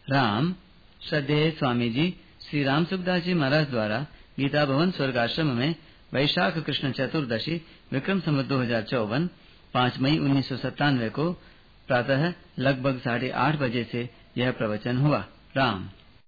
राम श्रद्धेय स्वामी जी श्री राम सुखदास जी महाराज द्वारा गीता भवन स्वर्गाश्रम में वैशाख कृष्ण चतुर्दशी विक्रम संवत 2054 5 मई 1997 को प्रातः लगभग 8:30 बजे से यह प्रवचन हुआ। राम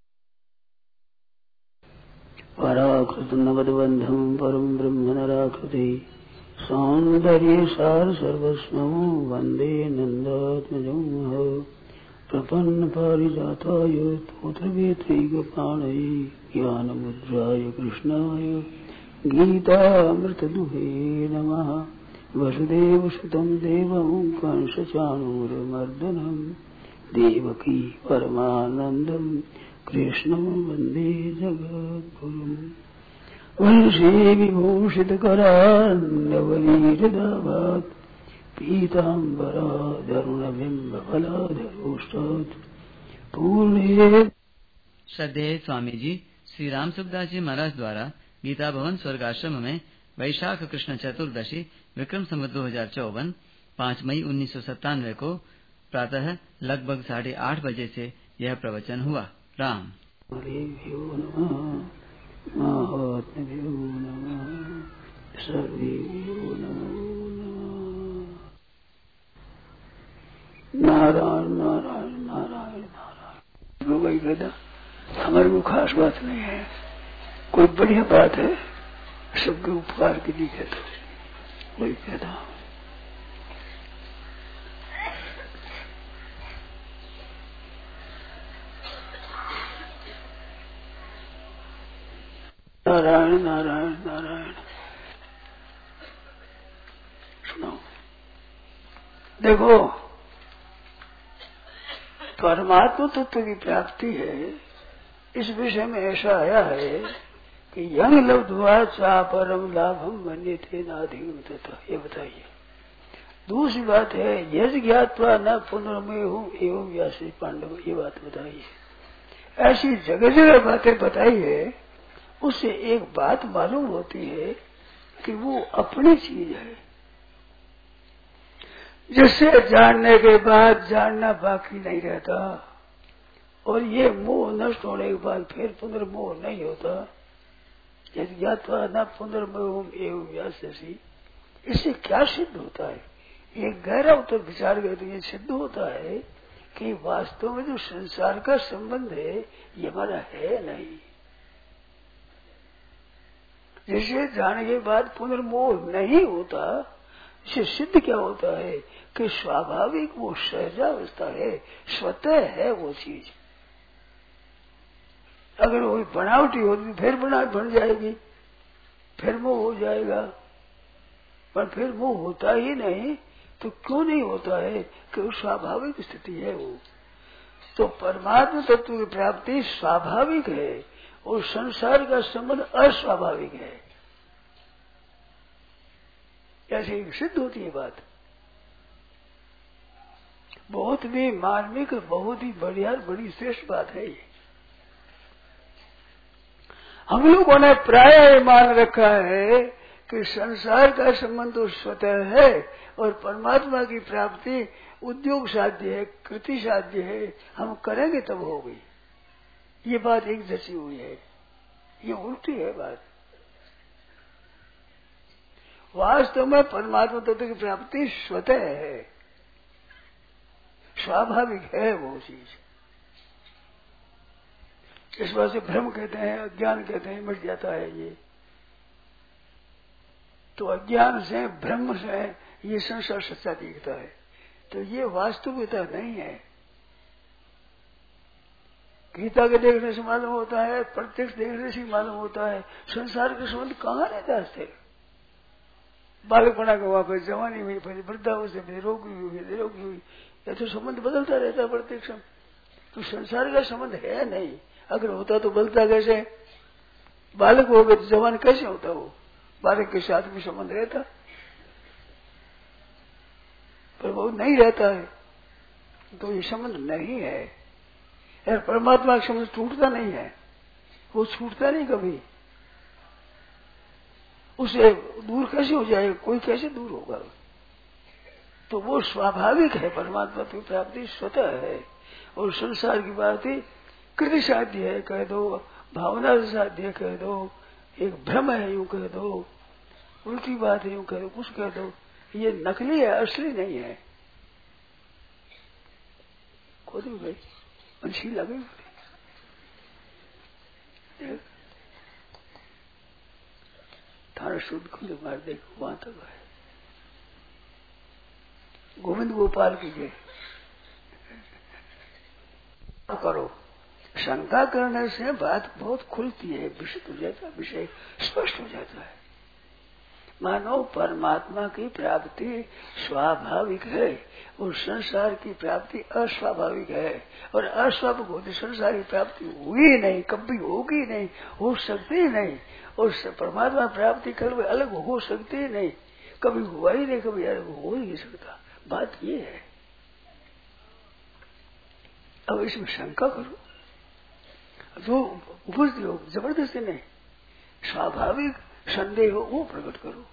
पराकृत नगदबंधम परम ब्रह्म नराकृति सौंदर्य सार सर्वस्वं वंदे नंदात्मजं प्रपन्न पारिजाताय तोत्रवेत्रैकपाणये ज्ञानमुद्राय कृष्णाय गीतामृतदुहे नमः। वसुदेवसुतं देवं कंसचाणूरमर्दनं देवकी परमानन्दं कृष्णं वन्दे जगद्गुरुम्। वंशे विभूषितकरान्नवनीरदाभात् पीताम्बराधरुणबिम्बफलाधरोष्टात् पूर्णे। श्रद्धेय स्वामी जी श्री राम सुखदास जी महाराज द्वारा गीता भवन स्वर्गाश्रम में वैशाख कृष्ण चतुर्दशी विक्रम संवत 2054 5 मई 1997 को प्रातः लगभग 8:30 बजे से यह प्रवचन हुआ। राम नारायण नारायण नारायण नारायण। वही कहता हमारे को खास बात नहीं है, कोई बढ़िया बात है सबके उपकार के लिए कहता। वही कहता नारायण नारायण नारायण। सुनो, देखो परमात्मा तत्व की प्राप्ति है, इस विषय में ऐसा आया है कि यंग लब्ध्वा चा परम लाभम मन्यते नाधिगम तथा। ये बताइए। दूसरी बात है यज ज्ञात्वा न पुनर्मय हूँ एवं व्यासी पांडव। ये बात बताइए। ऐसी जगह जगह बातें बताई है, उससे एक बात मालूम होती है कि वो अपनी चीज है, जिससे जानने के बाद जानना बाकी नहीं रहता, और ये मोह नष्ट होने के बाद फिर पुनर्मोह नहीं होता। यदि ज्ञात्वा न पुनर्मोह एवं व्यासी। इससे क्या सिद्ध होता है? एक गहरा उत्तर विचार करें तो ये सिद्ध होता है कि वास्तव में जो संसार का संबंध है ये हमारा है नहीं। जिसे जानने के बाद पुनर्मोह नहीं होता, इससे सिद्ध क्या होता है कि स्वाभाविक वो सहजावस्था है, स्वतः है वो चीज। अगर वो बनावटी होती फिर बनावट बन जाएगी, फिर मोह हो जाएगा। पर फिर मोह होता ही नहीं तो क्यों नहीं होता है कि वो स्वाभाविक स्थिति है वो। तो परमात्मा तत्व की प्राप्ति स्वाभाविक है और संसार का संबंध अस्वाभाविक है। ऐसे सिद्ध होती है बात। बहुत भी मार्मिक, बहुत ही बढ़िया, बड़ी श्रेष्ठ बात है ये। हम लोगों ने प्राय मान रखा है कि संसार का संबंध तो स्वतः है और परमात्मा की प्राप्ति उद्योग साध्य है, कृति साध्य है, हम करेंगे तब होगी। ये बात एक जैसी हुई है, ये उल्टी है बात। वास्तव में परमात्मा तत्व की प्राप्ति स्वतः है, स्वाभाविक है वो चीज। इस बात से भ्रम कहते हैं, अज्ञान कहते हैं, मिट जाता है ये। तो अज्ञान से, भ्रम से ये संसार सच्चा दिखता है, तो ये वास्तविकता नहीं है। गीता के देखने से मालूम होता है, प्रत्यक्ष देखने से मालूम होता है, संसार के संबंध कहाँ रहता है स्थिर। बालकपना को वापस जवानी हुई, फिर वृद्धावस्था, फिर रोगी हुई, फिर निरोगी हुई, ये तो संबंध बदलता रहता है प्रत्यक्ष। तो संसार का संबंध है नहीं। अगर होता तो बदलता कैसे? बालक हो गए तो जवान कैसे होता? वो बालक के साथ भी संबंध रहता, पर वो नहीं रहता है, तो ये संबंध नहीं है। यार परमात्मा का संबंध टूटता नहीं है, वो छूटता नहीं कभी। उसे दूर कैसे हो जाएगा? कोई कैसे दूर होगा? तो वो स्वाभाविक है, परमात्मा की प्राप्ति स्वतः है। और संसार की बात है कृति साध्य है कह दो, भावना से साध्य कह दो, एक भ्रम है यूं कह दो, उल्टी बात है यूं कह दो, कुछ कह दो, ये नकली है, असली नहीं है। खोद भाई बंशी लगे थाना शुद्ध खुद मार देखो वहां तक है। गोविंद गोपाल की जय करो। शंका करने से बात बहुत खुलती है, विशुद्ध हो जाता है, विषय स्पष्ट हो जाता है। मानो परमात्मा की प्राप्ति स्वाभाविक है और संसार की प्राप्ति अस्वाभाविक है, और अस्वाभाविक होती संसार की प्राप्ति हुई नहीं, कभी होगी नहीं, हो सकती नहीं, और परमात्मा प्राप्ति कभी अलग हो सकती नहीं, कभी हुआ ही नहीं, कभी अलग हो ही नहीं सकता। बात ये है। अब इसमें शंका करो जो उपस्थित हो, जबरदस्ती नहीं, स्वाभाविक संदेह हो वो प्रकट करो,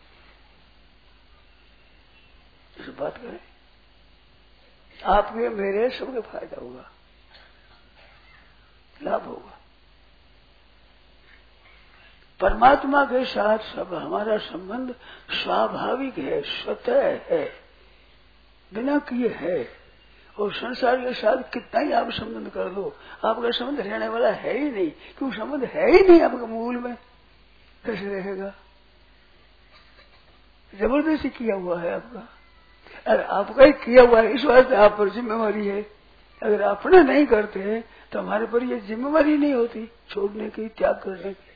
इस बात करें, आपके मेरे सबके फायदा होगा, लाभ होगा। परमात्मा के साथ सब हमारा संबंध स्वाभाविक है, स्वतः है, बिना किए है, और संसार के साथ कितना ही आप संबंध कर दो, आपका संबंध रहने वाला है ही नहीं, क्योंकि संबंध है ही नहीं आपका मूल में, कैसे रहेगा? जबरदस्ती किया हुआ है आपका, अगर आपका ही किया हुआ है, इस वास्ते आप पर जिम्मेवारी है। अगर अपने नहीं करते हैं तो हमारे पर ये जिम्मेवारी नहीं होती छोड़ने की, त्याग करने की।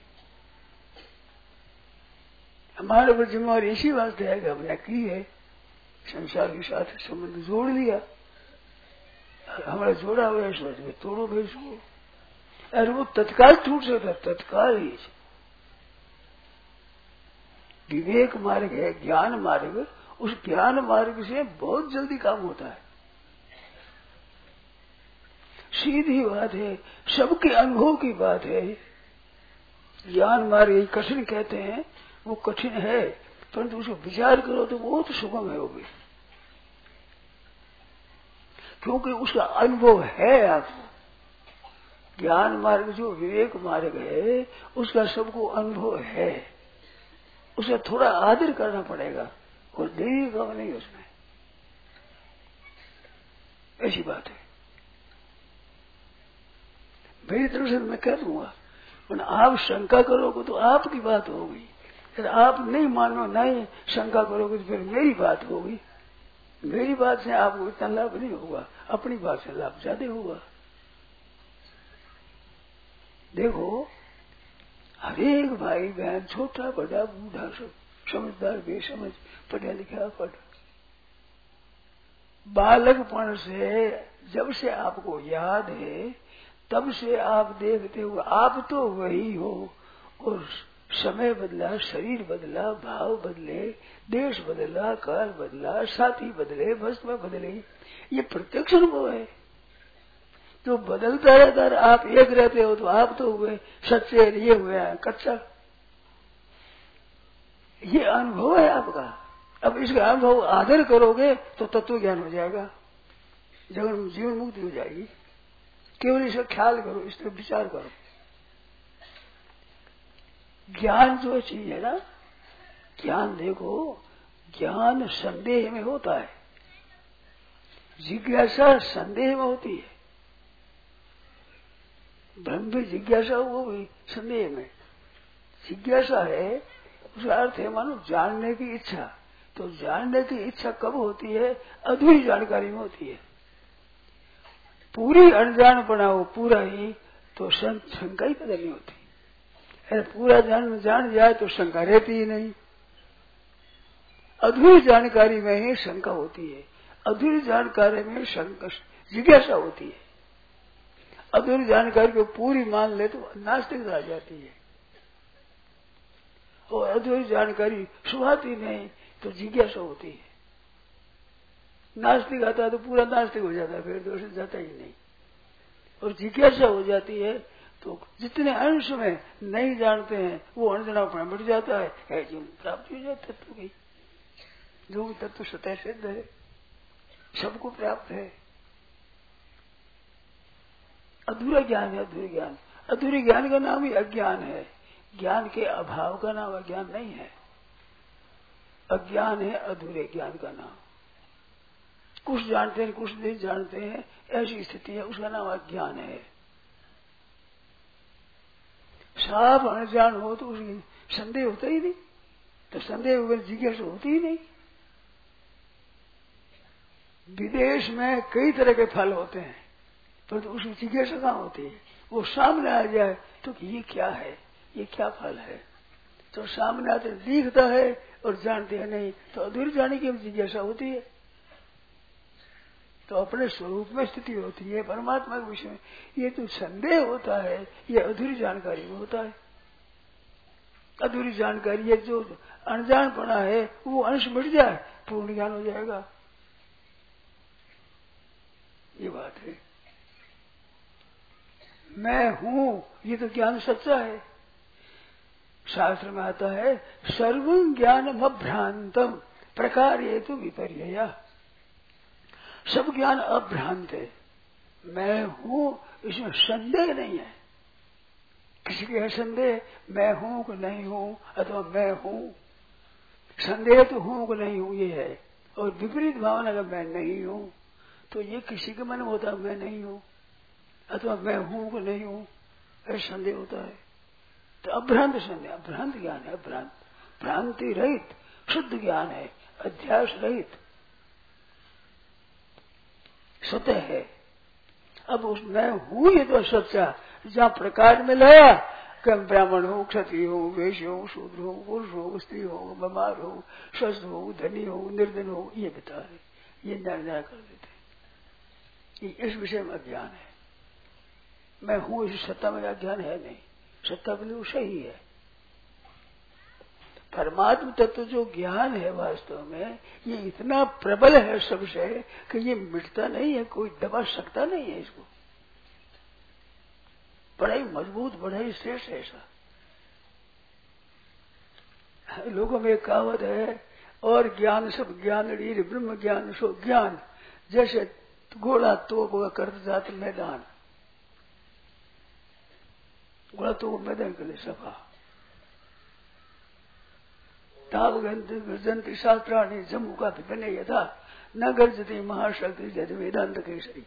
हमारे पर जिम्मेवारी इसी वास्ते है कि हमने की है, संसार के साथ संबंध जोड़ लिया, हमारा जोड़ा हुआ है, इस वास्ते तोड़ो भाई इसको। अरे वो तत्काल टूट सकता, तत्काल ही। विवेक मार्ग है, ज्ञान मार्ग, उस ज्ञान मार्ग से बहुत जल्दी काम होता है, सीधी बात है, सबके अनुभव की बात है। ज्ञान मार्ग कठिन कहते हैं, वो कठिन है, परंतु उसको विचार करो तो बहुत सुगम है वो भी, क्योंकि उसका अनुभव है आपको। ज्ञान मार्ग जो विवेक मार्ग है उसका सबको अनुभव है, उसे थोड़ा आदर करना पड़ेगा, और देरी काम नहीं उसमें, ऐसी बात है। मेरी तरफ से मैं कह दूंगा, आप शंका करोगे तो आपकी बात होगी, फिर आप नहीं मानो, नहीं शंका करोगे तो फिर मेरी बात होगी। मेरी बात से आपको इतना लाभ नहीं होगा, अपनी बात से लाभ ज्यादा होगा। देखो हरेक भाई बहन, छोटा बड़ा बूढ़ा, सब समझदार बेसमझ, पढ़ा लिखा पढ़, बालकपन से जब से आपको याद है तब से आप देखते हो आप तो वही हो, और समय बदला, शरीर बदला, भाव बदले, देश बदला, काल बदला, साथी बदले, वस्तु बदले, ये प्रत्यक्ष अनुभव है। जो बदलता रहता है, आप एक रहते हो तो आप तो हुए सच्चे, ये हुए कच्चा, ये अनुभव है आपका। अब इसका अनुभव आदर करोगे तो तत्व ज्ञान हो जाएगा, जीवन मुक्ति हो जाएगी। केवल इसका ख्याल करो, इस तरफ विचार करो। ज्ञान जो चीज है ना, ज्ञान देखो, ज्ञान संदेह में होता है, जिज्ञासा संदेह में होती है, ब्रह्म भी जिज्ञासा वो भी संदेह में। जिज्ञासा है उसका अर्थ है मानो जानने की इच्छा, तो जानने की इच्छा कब होती है? अधूरी जानकारी में होती है। पूरी अनजान बनाओ पूरा ही तो शंका ही पैदा नहीं होती, अरे पूरा जान जाए तो शंका रहती ही नहीं। अधूरी जानकारी में ही शंका होती है, अधूरी जानकारी में जिज्ञासा होती है। अधूरी जानकारी को पूरी मान ले तो नास्तिकता आ जाती है, और अधूरी जानकारी सुहाती नहीं तो जिज्ञासा होती है। नास्तिक आता है तो पूरा नास्तिक हो जाता है, फिर दोष जाता ही नहीं, और जिज्ञासा हो जाती है तो जितने अंश में नहीं जानते हैं वो अनजानापन बढ़ जाता है जो प्राप्ति हो जाए तत्व की, जो तत्व स्वतः सिद्ध है, सबको प्राप्त है। अधूरा ज्ञान है, अधूरे ज्ञान। अधूरे ज्ञान का नाम ही अज्ञान है। ज्ञान के अभाव का नाम अज्ञान नहीं है। अज्ञान है अधूरे ज्ञान का नाम। कुछ जानते हैं, कुछ नहीं जानते हैं, ऐसी स्थिति है, उसका नाम अज्ञान है। साफ अनजान हो तो उसकी संदेह होता ही नहीं, तो संदेह वगैरह जिज्ञासा होती ही नहीं। विदेश में कई तरह के फल होते हैं, पर तो उसकी जिज्ञासा कहाँ होती है? वो सामने आ जाए तो कि ये क्या है, ये क्या फल है, तो सामने आते दिखता है और जानते हैं नहीं, तो अधूरी जाने की जिज्ञासा होती है। तो अपने स्वरूप में स्थिति होती है परमात्मा के विषय में। ये तो संदेह होता है, ये अधूरी जानकारी में होता है। अधूरी जानकारी है, जो अनजान पड़ा है वो अंश मिट जाए, पूर्ण ज्ञान हो जाएगा। ये बात है। मैं हूं, ये तो ज्ञान सच्चा है। शास्त्र में आता है सर्वं ज्ञानम अभ्रांतम प्रकार हेतु विपर्यया। सब ज्ञान अभ्रांत है। मैं हूं, इसमें संदेह नहीं है। किसी के संदेह मैं हूं कि नहीं हूं, अथवा मैं हूं, संदेह तो हूं कि नहीं हूं ये है। और विपरीत भावना का मैं नहीं हूं, तो ये किसी के मन में होता है मैं नहीं हूं, अथवा मैं हूं कि नहीं हूं, ऐसा संदेह होता है। तो अभ्रांत संदेह, अभ्रांत ज्ञान है। अभ्रांत, भ्रांति रहित शुद्ध ज्ञान है, अध्यास रहित सत्य है। अब उस मैं हूं ये तो सच्चा, जहां प्रकार में लाया कि मैं ब्राह्मण हूं, क्षत्रिय हूं, वैश्य हूं, शूद्र हूं, पुरुष हूं, स्त्री हूं, बीमार हूं, स्वस्थ हूं, धनी हूं, निर्धन हूं, ये बता रहे, ये निर्णय कर देते। इस विषय में अज्ञान है। मैं हूं इस सत्ता में अज्ञान है नहीं, सत्ता बिल्कुल सही है। परमात्म तत्व जो ज्ञान है वास्तव में ये इतना प्रबल है सबसे कि ये मिटता नहीं है, कोई दबा सकता नहीं है इसको। बड़ा ही मजबूत, बड़ा ही श्रेष्ठ है ऐसा। लोगों में एक कहावत है, और ज्ञान सब ज्ञान रीर ब्रह्म ज्ञान सो ज्ञान। जैसे घोड़ा तो करते जाते मैदान, घोड़ा तो मैदान के लिए सफा ताप गर्जंती शास्त्राणी जम्मू का बने यथा न गर्जती महाशक्ति जैसे वेदांत केसरी।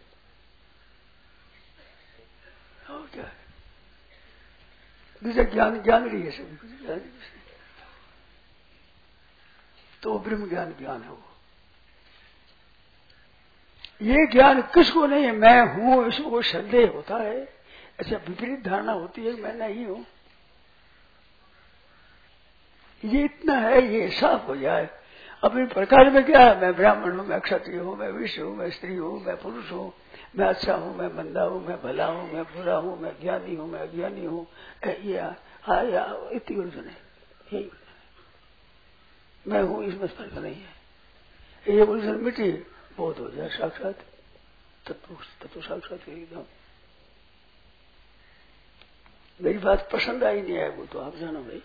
और क्या है दूसरा ज्ञान, ज्ञान रही है सभी कुछ, तो ब्रह्म ज्ञान ज्ञान है वो। ये ज्ञान किसको नहीं है? मैं हूं, इसको कोई संदेह होता है, ऐसा विपरीत धारणा होती है मैं नहीं हूं। ये इतना है, ये साफ हो जाए। अपने प्रकार में क्या है? मैं ब्राह्मण हूं, मैं क्षत्रिय हूं, मैं वैश्य हूं, मैं स्त्री हूं, मैं पुरुष हूं, मैं अच्छा हूं, मैं मंदा हूं, मैं भला हूं, मैं बुरा हूं, मैं ज्ञानी हूं, मैं अज्ञानी हूं। ये इतनी उलझन है, यही मैं हूं, इसमें फर्क नहीं है। ये उलझन मिटी बहुत हो जाए, साक्षात तत्व साक्षात एकदम। मेरी बात पसंद आई नहीं है वो तो आप जानो भाई।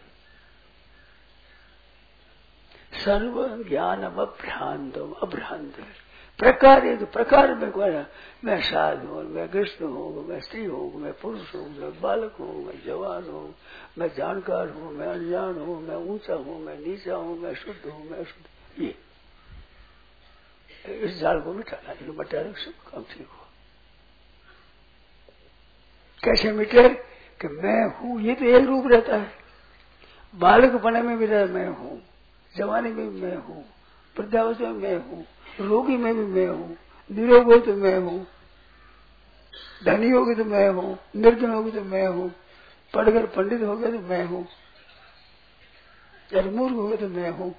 सर्व ज्ञान अभ्रांतम, अभ्रांत प्रकार है। तो प्रकार में कोई ना, मैं साधु हूं, मैं कृष्ण हूं, मैं स्त्री हूं, मैं पुरुष हूं, मैं बालक हूं, मैं जवान हूं, मैं जानकार हूं, मैं अनजान हूं, मैं ऊंचा हूं, मैं नीचा हूं, मैं शुद्ध हूं, मैं शुद्ध। ये इस जाल को मिटाना, ये मिटा सब काम ठीक हो। कैसे मिटे? कि मैं हूं ये तो एक रूप रहता है। बालक बने में भी मैं हूं, जवानी में भी मैं हूं, वृद्धावस्था में मैं हूं, रोगी में भी मैं हूं, निरोग हो तो मैं हूं, धनी होगी तो मैं हूं, निर्धन होगी तो मैं हूं, पढ़कर पंडित हो गए तो मैं हूं, या मूर्ख हो गए तो मैं हूं।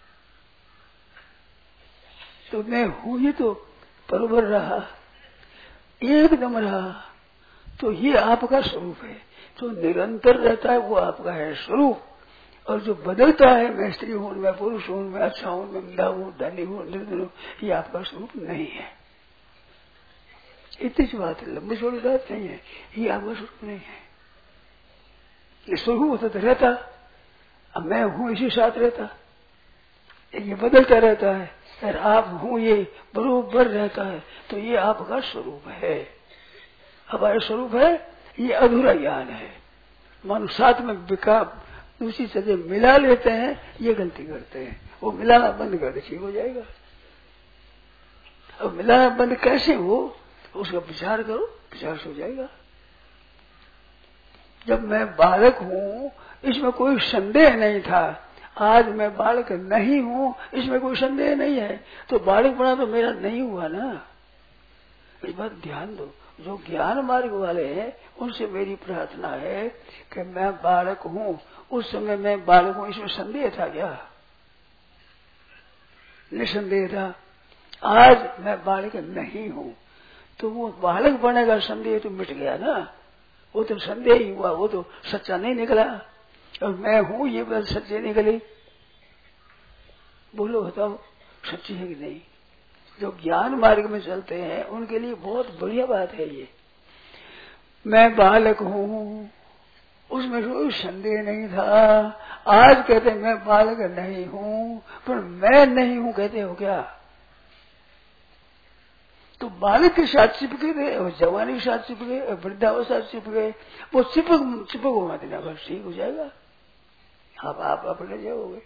तो मैं हूं ये तो बरोबर रहा, एकदम रहा, तो ये आपका स्वरूप है। जो निरंतर रहता है वो आपका है स्वरूप। और जो बदलता है, मैं स्त्री हूं, मैं पुरुष हूं, मैं अच्छा हूं, मैं मंदा हूं, धनी हूं, निर्धन हूं, ये आपका स्वरूप नहीं है। इतनी सी बात है, लंबी चौड़ी बात नहीं है। ये आपका स्वरूप नहीं है। ये स्वरूप होता तो रहता, अब मैं हूं इसी साथ रहता। ये बदलता रहता है, अगर आप हूं ये बरोबर रहता है, तो ये आपका स्वरूप है। हमारा स्वरूप है, ये अधूरा ज्ञान है। मानो साथ में दूसरी चीजें मिला लेते हैं, ये गलती करते हैं। वो मिलाना बंद कर दे, ठीक हो जाएगा। अब मिलाना बंद कैसे हो, उसका विचार करो, विचार से हो जाएगा। जब मैं बालक हूँ, इसमें कोई संदेह नहीं था। आज मैं बालक नहीं हूँ, इसमें कोई संदेह नहीं है। तो बालक बना तो मेरा नहीं हुआ ना। इस बात ध्यान दो। जो ज्ञान मार्ग वाले हैं, उनसे मेरी प्रार्थना है कि मैं बालक हूँ, उस समय मैं बालक हूँ, इसमें संदेह था क्या? निसंदेह था। आज मैं बालक नहीं हूँ, तो वो बालक बनेगा, संदेह तो मिट गया ना। वो तो संदेह ही हुआ, वो तो सच्चा नहीं निकला। और मैं हूँ ये बात सच्ची निकली। बोलो बताओ, सच्ची है कि नहीं? जो ज्ञान मार्ग में चलते हैं उनके लिए बहुत बढ़िया बात है ये। मैं बालक हूँ, उसमें कोई संदेह नहीं था। आज कहते मैं बालक नहीं हूँ, पर मैं नहीं हूँ कहते हो क्या? तो बालक के साथ चिपके थे, और जवानी के साथ चिपके, और वृद्धावस्था चिपके, वो चिपक होगा देना, बस ठीक हो जाएगा। आप अपने जाओगे।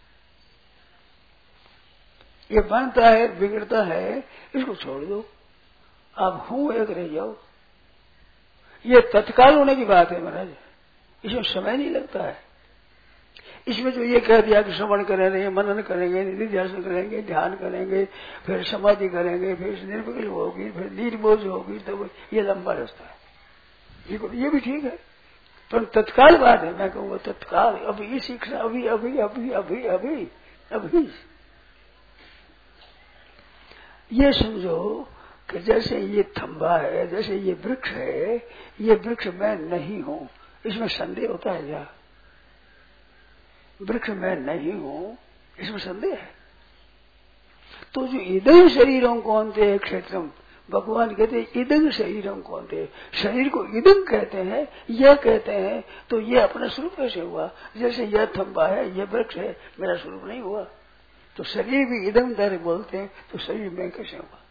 ये बनता है, बिगड़ता है, इसको छोड़ दो। आप हूं एक रह जाओ। ये तत्काल होने की बात है महाराज, इसमें समय नहीं लगता है। इसमें जो ये कह दिया कि श्रवण करेंगे, मनन करेंगे, निधिध्यासन करेंगे, ध्यान करेंगे, फिर समाधि करेंगे, फिर निर्विकल्प होगी, फिर निर्बोध होगी, तो ये लंबा रास्ता है। ये भी ठीक है, पर तत्काल बात है। मैं कहूँगा तत्काल, अभी ये सीखना, अभी अभी अभी अभी अभी अभी। ये समझो कि जैसे ये थंबा है, जैसे ये वृक्ष है, ये वृक्ष मैं नहीं हूँ, इसमें संदेह होता है क्या? वृक्ष मैं नहीं हूँ, इसमें संदेह है? तो जो इदं शरीरम कौनते क्षेत्रम, भगवान कहते हैं इदं शरीरम कौनते, शरीर को इदं कहते हैं, यह कहते हैं। तो ये अपना स्वरूप कैसे हुआ? जैसे यह थंबा है, यह वृक्ष है, मेरा स्वरूप नहीं हुआ। तो शरीर भी इदं दर बोलते हैं, तो शरीर में कैसे हुआ?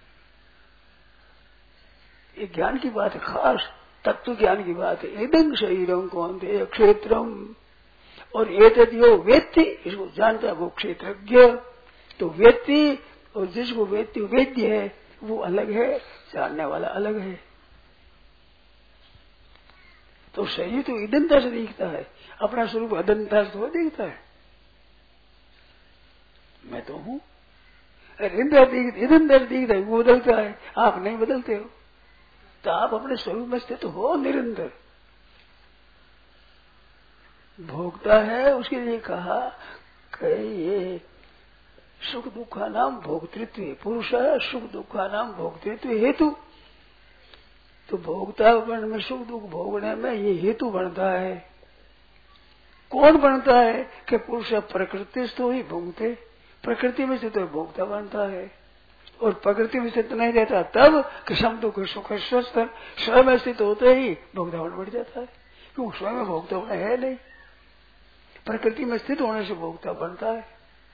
ये ज्ञान की बात है, खास तत्व ज्ञान की बात है। इदं शरीरम कौनते क्षेत्रम, और एतद्यो वेत्ति, इसको जानता है वो क्षेत्रज्ञ। तो वेत्ति, और जिसको वेत्ति वेद्य है वो अलग है, जानने वाला अलग है। तो शरीर तो इदंता से दिखता है, अपना स्वरूप अदंता से तो दिखता है। मैं तो हूँ, इदंता दिखता है, वो बदलता है, आप नहीं बदलते हो। तो आप अपने स्वरूप में स्थित हो निरंतर। भोगता है, उसके लिए कहा कि ये सुख दुखा नाम भोक्तृत्व, पुरुष सुख दुखा नाम भोक्तृत्व हेतु। तो भोगता बन में, सुख दुख भोगने में ये हेतु बनता है। कौन बनता है? कि पुरुष प्रकृति से तो ही भोगते, प्रकृति में से तो भोगता बनता है। और प्रकृति में स्थित नहीं रहता तब कि सम दुख सुख स्वस्थ, स्वयं स्थित होते ही भोगता बढ़ जाता है, क्योंकि स्वयं भोगता है नहीं। प्रकृति में स्थित होने से भोगता बनता है।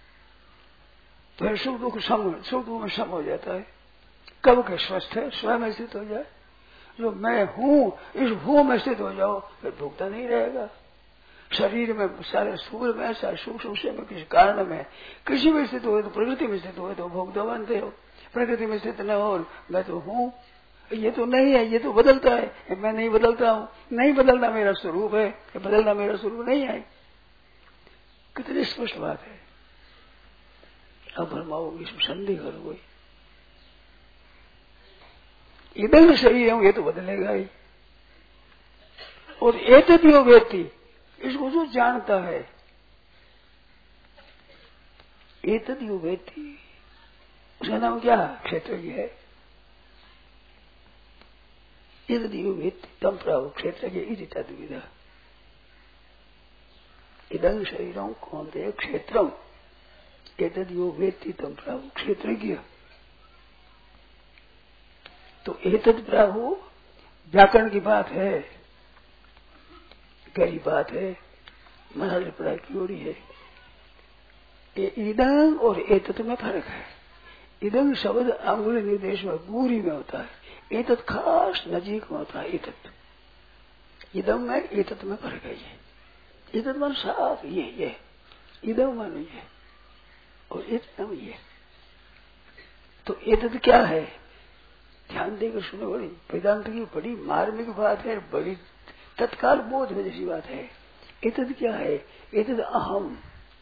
तो सुख दुख में सम हो जाता है। कब के स्वस्थ है, स्वयं स्थित हो जाए। जो मैं हूँ, इस हूँ में स्थित हो जाओ, फिर भोगता नहीं रहेगा। शरीर में, सारे सूर्य में, सारे सूक्ष्म में, किसी कारण में, किसी में स्थित हो, तो प्रकृति में स्थित हो तो भोगता बनते हो। प्रकृति में स्थित न हो, मैं तो हूँ, ये तो नहीं है, ये तो बदलता है, मैं नहीं बदलता हूँ। नहीं बदलना मेरा स्वरूप है, बदलना मेरा स्वरूप नहीं है। कितनी स्पष्ट बात है। अब भरमाओगे, इसमें संदेह करोगे। इदं शरीर ये तो बदलेगा ही। और एतद्यो वेत्ति, इसको जो जानता है, एतद्यो वेत्ति, उसका नाम क्या? क्षेत्रज्ञ है। एतद्यो वेत्ति तम प्राहु क्षेत्रज्ञ इति तद्विदा। इदं शरीरम कौनते क्षेत्रम, एतद्यो वेत्ति तम प्राहु क्षेत्रज्ञ। तो एतद प्राहु व्याकरण की बात है, गहरी बात है, महाराज पढ़ाई की ओरी है। इदं और एतत् में फर्क है। इदं शब्द अंगुली निर्देश में गूरी में होता है, एतत् खास नजीक में होता है। एतत् इदम में एतत् में फर्क है। ये एतत् मन साफ ये इदम मन ये और एतत् ये। तो एतत् क्या है? ध्यान देकर सुनो, बड़ी वेदांत की बड़ी मार्मिक बात है, बड़ी तत्काल बोध में जैसी बात है। एतत् क्या है? एतत् अहम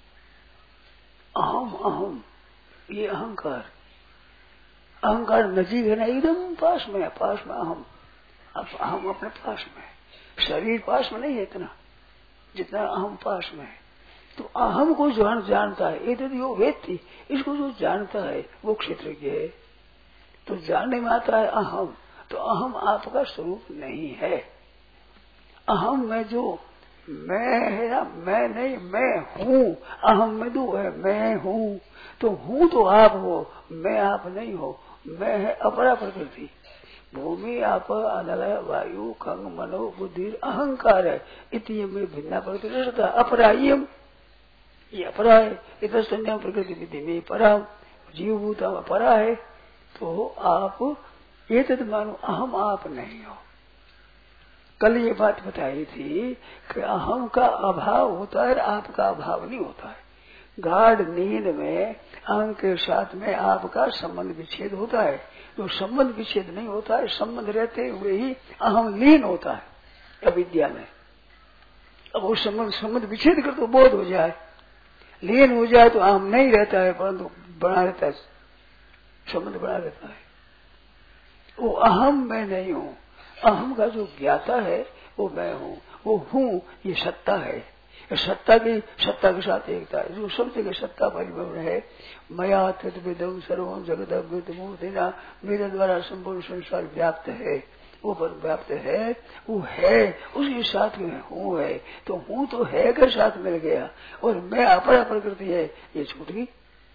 अहम अहम, ये अहंकार। अहंकार नजीक है ना, एकदम पास में है, पास में अहम। अब अहम अपने पास में है, शरीर पास में नहीं है इतना जितना अहम पास में है। तो अहम को जो जानता है, एतत् यो वेत्ति, इसको जो जानता है वो क्षेत्रज्ञ है। तो जानने में आता है अहम। तो अहम आपका स्वरूप नहीं है। अहम में जो मैं है ना, मैं नहीं, मैं हूँ। अहम में दो है, मैं हूँ। तो हूँ तो आप हो, मैं आप नहीं हो। मैं है अपरा प्रकृति, भूमि आप अनल वायु खंग मनो बुद्धि अहंकार है। इतने में भिन्ना प्रकृति अपरायम, ये अपरा है। इतना संज्ञा प्रकृति विधि में परा, जीवभूत अपरा है। तो आप ये तद मानो अहम आप नहीं हो। कल ये बात बताई थी कि अहम का अभाव होता है, आपका अभाव नहीं होता है। गाढ़ नींद में अहम के साथ में आपका संबंध विच्छेद होता है। जो संबंध विच्छेद नहीं होता है, संबंध रहते हुए ही अहम लीन होता है अविद्या में। अब वो संबंध विच्छेद कर तो बोध हो जाए, लीन हो जाए तो अहम नहीं रहता है, परंतु बना रहता है, संबंध बना रहता है। वो अहम मैं नहीं हूँ। अहम का जो ज्ञाता है वो मैं हूँ, वो हूँ ये सत्ता है। सत्ता के साथ एकता है। जो सब जगह सत्ता परिपूर्ण है। मया तद्विदं सर्वं जगदव्युतमूर्तिना, मेरे द्वारा संपूर्ण संसार व्याप्त है, वो पर व्याप्त है, वो है, उसके साथ में हूँ है। तो हूँ तो है के साथ मिल गया, और मैं अपरा प्रकृति है ये छूट गई।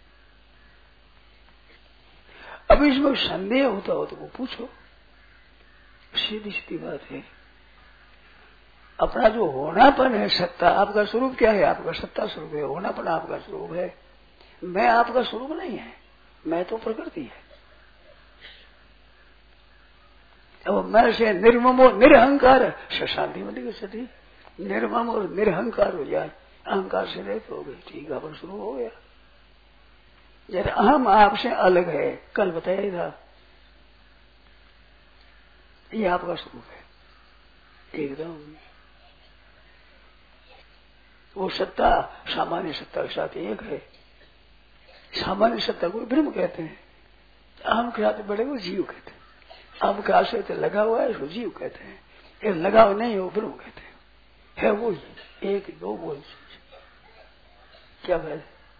अब इसमें संदेह होता हो तो वो पूछो, सीधी सीधी बात है। अपना जो होनापन है सत्ता, आपका स्वरूप क्या है? आपका सत्ता स्वरूप है, होनापन आपका स्वरूप है। मैं आपका स्वरूप नहीं है, मैं तो प्रकृति है। अब मैं से निर्मम और निरहंकार शांति में सती, निर्मम और निरहंकार हो जाए, अहंकार से रहित हो गई, ठीक है, अपन शुरू हो गया। जब अहम आपसे अलग है, कल बताया था, ये आपका स्वरूप है एकदम। वो सत्ता सामान्य सत्ता के साथ एक है। सामान्य सत्ता को ब्रह्म कहते हैं, अहम के साथ बड़े को जीव कहते हैं। अहम का आश्रय तो लगा हुआ है, उसको जीव कहते हैं। ये लगाव नहीं हो ब्रह्म कहते हैं। है वो एक दो बोल क्या है?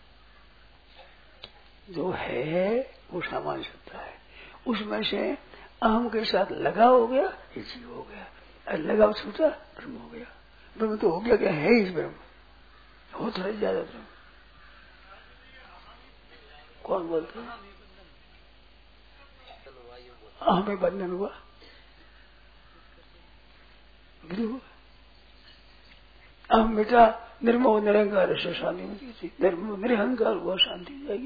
जो है वो सामान्य सत्ता है। उसमें से अहम के साथ लगा हो गया, ये जीव हो गया। लगाव छूटा, ब्रह्म हो गया। ब्रह्म तो हो गया, क्या है इस ब्रह्म, हो थोड़ा ज्यादा ब्रह्म। कौन बोलते हैं? हमें बंधन हुआ, अहम मिटा, निर्मोह निरहंकार से शांति मिलती थी। निर्मोह निरहंकार हुआ, शांति जाएगी।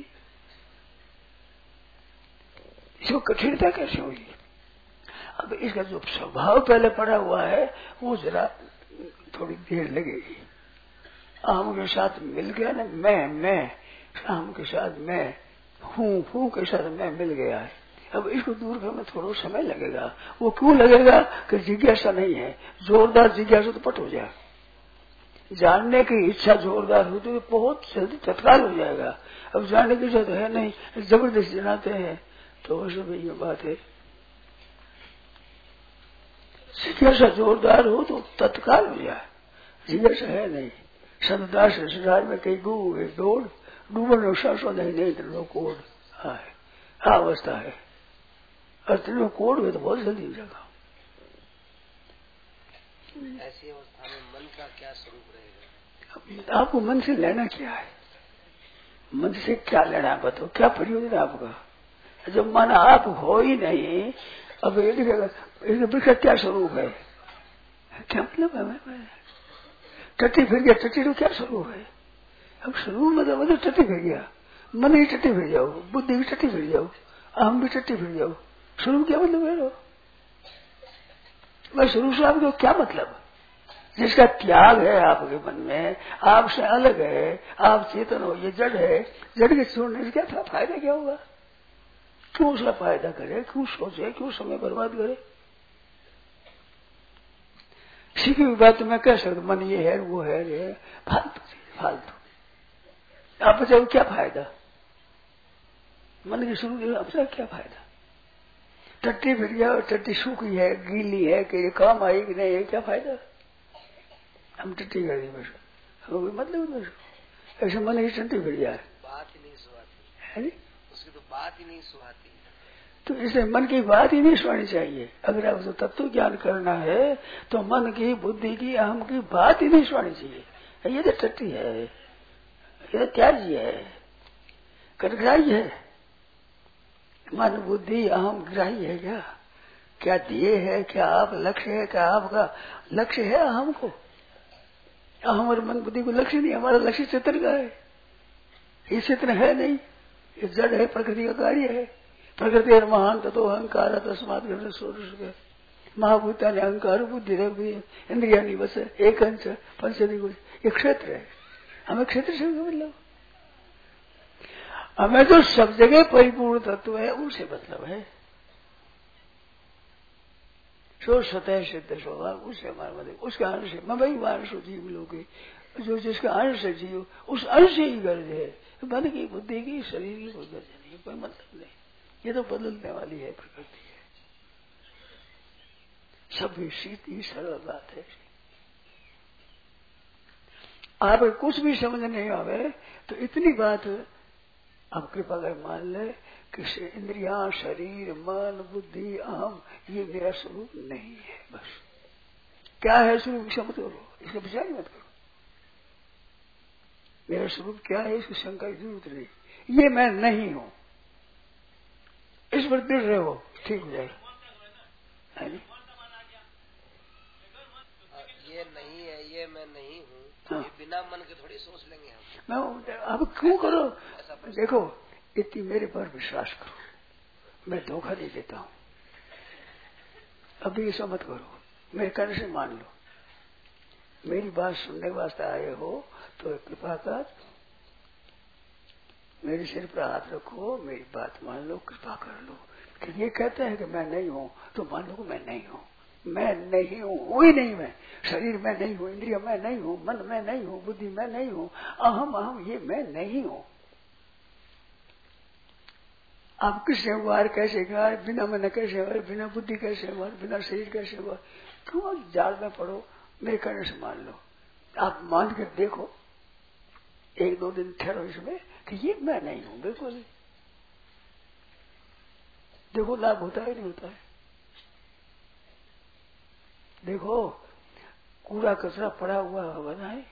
इसको कठिनता कैसे हुई? अब इसका जो स्वभाव पहले पड़ा हुआ है वो जरा थोड़ी देर लगेगी। अहम के साथ मिल गया ना, मैं अहम के साथ मैं हूँ के साथ मैं मिल गया है। अब इसको दूर करने में थोड़ा समय लगेगा। वो क्यों लगेगा? कि जिज्ञासा नहीं है। जोरदार जिज्ञासा तो पट हो जाए, जानने की इच्छा जोरदार होती है तो बहुत जल्दी तत्काल हो जाएगा। अब जानने की इच्छा तो है नहीं, जबरदस्ती जनाते हैं, तो वैसे भी ये बात है। जिज्ञासा जोरदार हो तो तत्काल हो जाए, जिज्ञासा है नहीं। संदास संसार में कई गु दौड़ डूबन शासो नहीं त्रिलोकोड है, अवस्था है। और त्रिलोकोड में तो बहुत जल्दी हो जाएगा। ऐसी अवस्था में मन का क्या स्वरूप रहेगा? आपको मन से लेना क्या है? मन से क्या लेना है बताओ, क्या प्रयोजन है आपका? जब मन आप हो ही नहीं, अब इसका क्या स्वरूप है? क्या मतलब है? टट्टी फिर गया, टट्टी तो क्या स्वरूप है? अब स्वरूप मतलब टट्टी फिर गया, मन ही टट्टी फिर जाओ, बुद्धि भी टट्टी फिर जाओ, अहम भी टट्टी फिर जाओ। स्वरूप क्या मतलब है? बस शुरू से आपको क्या मतलब? जिसका त्याग है आपके मन में, आपसे अलग है, आप चेतन हो, ये जड़ है, जड़ के छोड़ने से क्या था? फायदा क्या होगा? क्यों उसका फायदा करे? क्यों सोचे? क्यों समय बर्बाद करे? किसी की भी बात मैं कह सकता, मन ये है वो है, ये फालतू चीज, फालतू। आप बचाओ, क्या फायदा? मन की शुरू आपसे क्या फायदा? टट्टी फिर जाओ, टट्टी सूखी है, गीली है, कि ये काम आई कि नहीं, क्या फायदा? हम टट्टी कर दी बस, हमें मतलब बस ऐसे मन ही टट्टी फिर जाए, बात ही नहीं सुहाती है नहीं? उसकी तो बात ही नहीं सुहाती। तो इसे मन की बात ही नहीं सुननी चाहिए। अगर आपको तत्व ज्ञान करना है तो मन की, बुद्धि की, अहम की बात ही नहीं सुननी चाहिए। ये तो टट्टी है, ये तो त्याज्य है, कटग्राही है। मन, बुद्धि, अहम ग्राही है क्या? क्या दिए है? क्या आप लक्ष्य है? क्या आपका लक्ष्य है अहम को? अहम और मन बुद्धि को लक्ष्य नहीं, हमारा लक्ष्य चेतन का है। ये चेतन है नहीं, ये जड़ है, प्रकृति का कार्य है। प्रकृति और महान तत्व अहंकार तस्मात् महाभूता ने अहंकार बुद्धि रवि इंद्रिया निवस एक अंश पंचदी कुछ, ये क्षेत्र है। हमें क्षेत्र से मतलब, हमें जो सब जगह परिपूर्ण तत्व है उनसे मतलब है। जो स्वतः सिद्ध स्वभाव उससे हमारा मतलब, उसका अंश है। मैं भाई अंश जीव लोग जो जिसका अंश है जीव, उस अंश से ही गर्ज है। मन की, बुद्धि की, शरीर की कोई गर्ज नहीं, कोई मतलब नहीं। ये तो बदलने वाली है प्रकृति है। सब सीधी सरल बात है। आप कुछ भी समझ नहीं आवे तो इतनी बात आप कृपा कर मान ले कि इंद्रियां, शरीर, मन, बुद्धि, अहम ये मेरा स्वरूप नहीं है। बस क्या है स्वरूप समझ करो, इसका विचार मत करो। मेरा स्वरूप क्या है इसकी शंका की जरूरत नहीं। ये मैं नहीं हूं, इस पर दृढ़ रहो, ठीक हो जाएगा। ये नहीं है, ये मैं नहीं हूँ, हाँ। ये बिना मन के थोड़ी सोच लेंगे हम। मैं अब क्यों करो? देखो, इतनी मेरे पर विश्वास करो, मैं धोखा नहीं देता हूँ। अभी ऐसा मत करो, मेरे कहने से मान लो। मेरी बात सुनने के वास्ते आए हो तो कृपा कर मेरे सिर पर हाथ रखो, मेरी बात मान लो, कृपा कर लो। कि ये कहते हैं कि मैं नहीं हूँ तो मान लो कि मैं नहीं हूँ। मैं नहीं हूँ, वही नहीं मैं। शरीर में नहीं हूँ, इंद्रिय में नहीं हूँ, मन में नहीं हूँ, बुद्धि में नहीं हूँ, अहम अहम ये मैं नहीं हूँ। आप किससे हुआ, कैसे हुआ, बिना मन कैसे हुआ, बिना बुद्धि कैसे हुआ, बिना शरीर कैसे हुआ? क्यों जाल में पड़ो? मेरे कहने से मान लो। आप मान कर देखो, एक दो दिन ठहरो इसमें कि ये मैं नहीं हूँ, बिल्कुल। देखो लाभ होता है नहीं होता है। देखो कूड़ा कचरा पड़ा हुआ बना है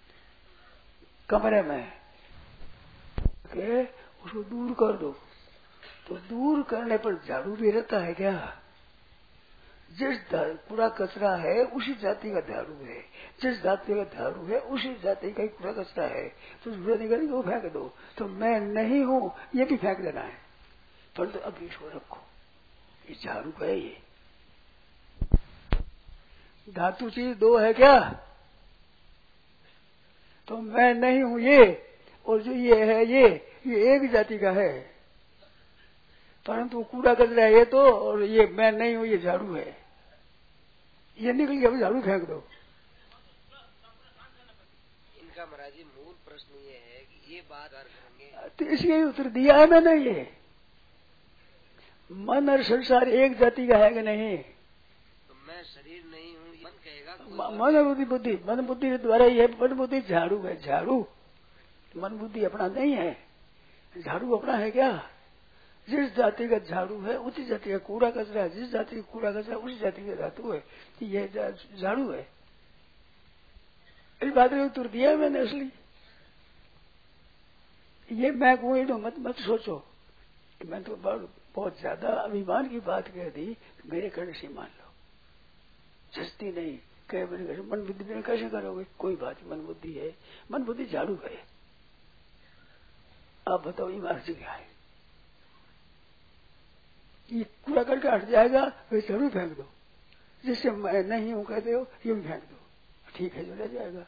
कमरे में के उसको दूर कर दो, तो दूर करने पर झाड़ू भी रहता है क्या? जिस कूड़ा कचरा है उसी जाति का झाड़ू है, जिस जाति का झाड़ू है उसी जाति का कूड़ा कचरा है। तो जरूरत नहीं करेगी वो फेंक दो। तो मैं नहीं हूं ये भी फेंक देना है, परंतु तो अब इसको रखो, ये झाड़ू है। ये धातु चीज दो है क्या? तो मैं नहीं हूं ये, और जो ये है ये एक जाति का है। परंतु कूड़ा कचरा है ये तो, और ये मैं नहीं हूं ये झाड़ू है। ये निकल गया, झाड़ू फेंक दो। इनका महाराज जी मूल प्रश्न ये है कि ये बात करेंगे तो इसलिए उत्तर दिया है मैंने। ये मन और संसार एक जाति का है कि नहीं? तो मैं शरीर नहीं हूँ, मन कहेगा मन और बुद्धि, मन बुद्धि के द्वारा ही है। मन बुद्धि झाड़ू है, झाड़ू। मन बुद्धि अपना नहीं है, झाड़ू अपना है क्या? जिस जाति का झाड़ू है उसी जाति का कूड़ा कचरा है, जिस जाति का कूड़ा कचरा उसी जाति का धातु है, ये झाड़ू है। इस बात का उत्तर दिया है मैंने। असली ये मैं कोई तो मत सोचो। मैं तो बहुत ज्यादा अभिमान की बात कह दी, मेरे कहने से मान लो। सस्ती नहीं कह मेरे मन बुद्धि में कैसे करोगे? कोई बात, मन बुद्धि है, मन बुद्धि झाड़ू है। आप बताओ ये मार्ग क्या है? ये कूड़ा करके हट जाएगा, वे झाड़ू फेंक दो। जिससे मैं नहीं हूं कहते हो यूं फेंक दो, ठीक है जो रह जाएगा।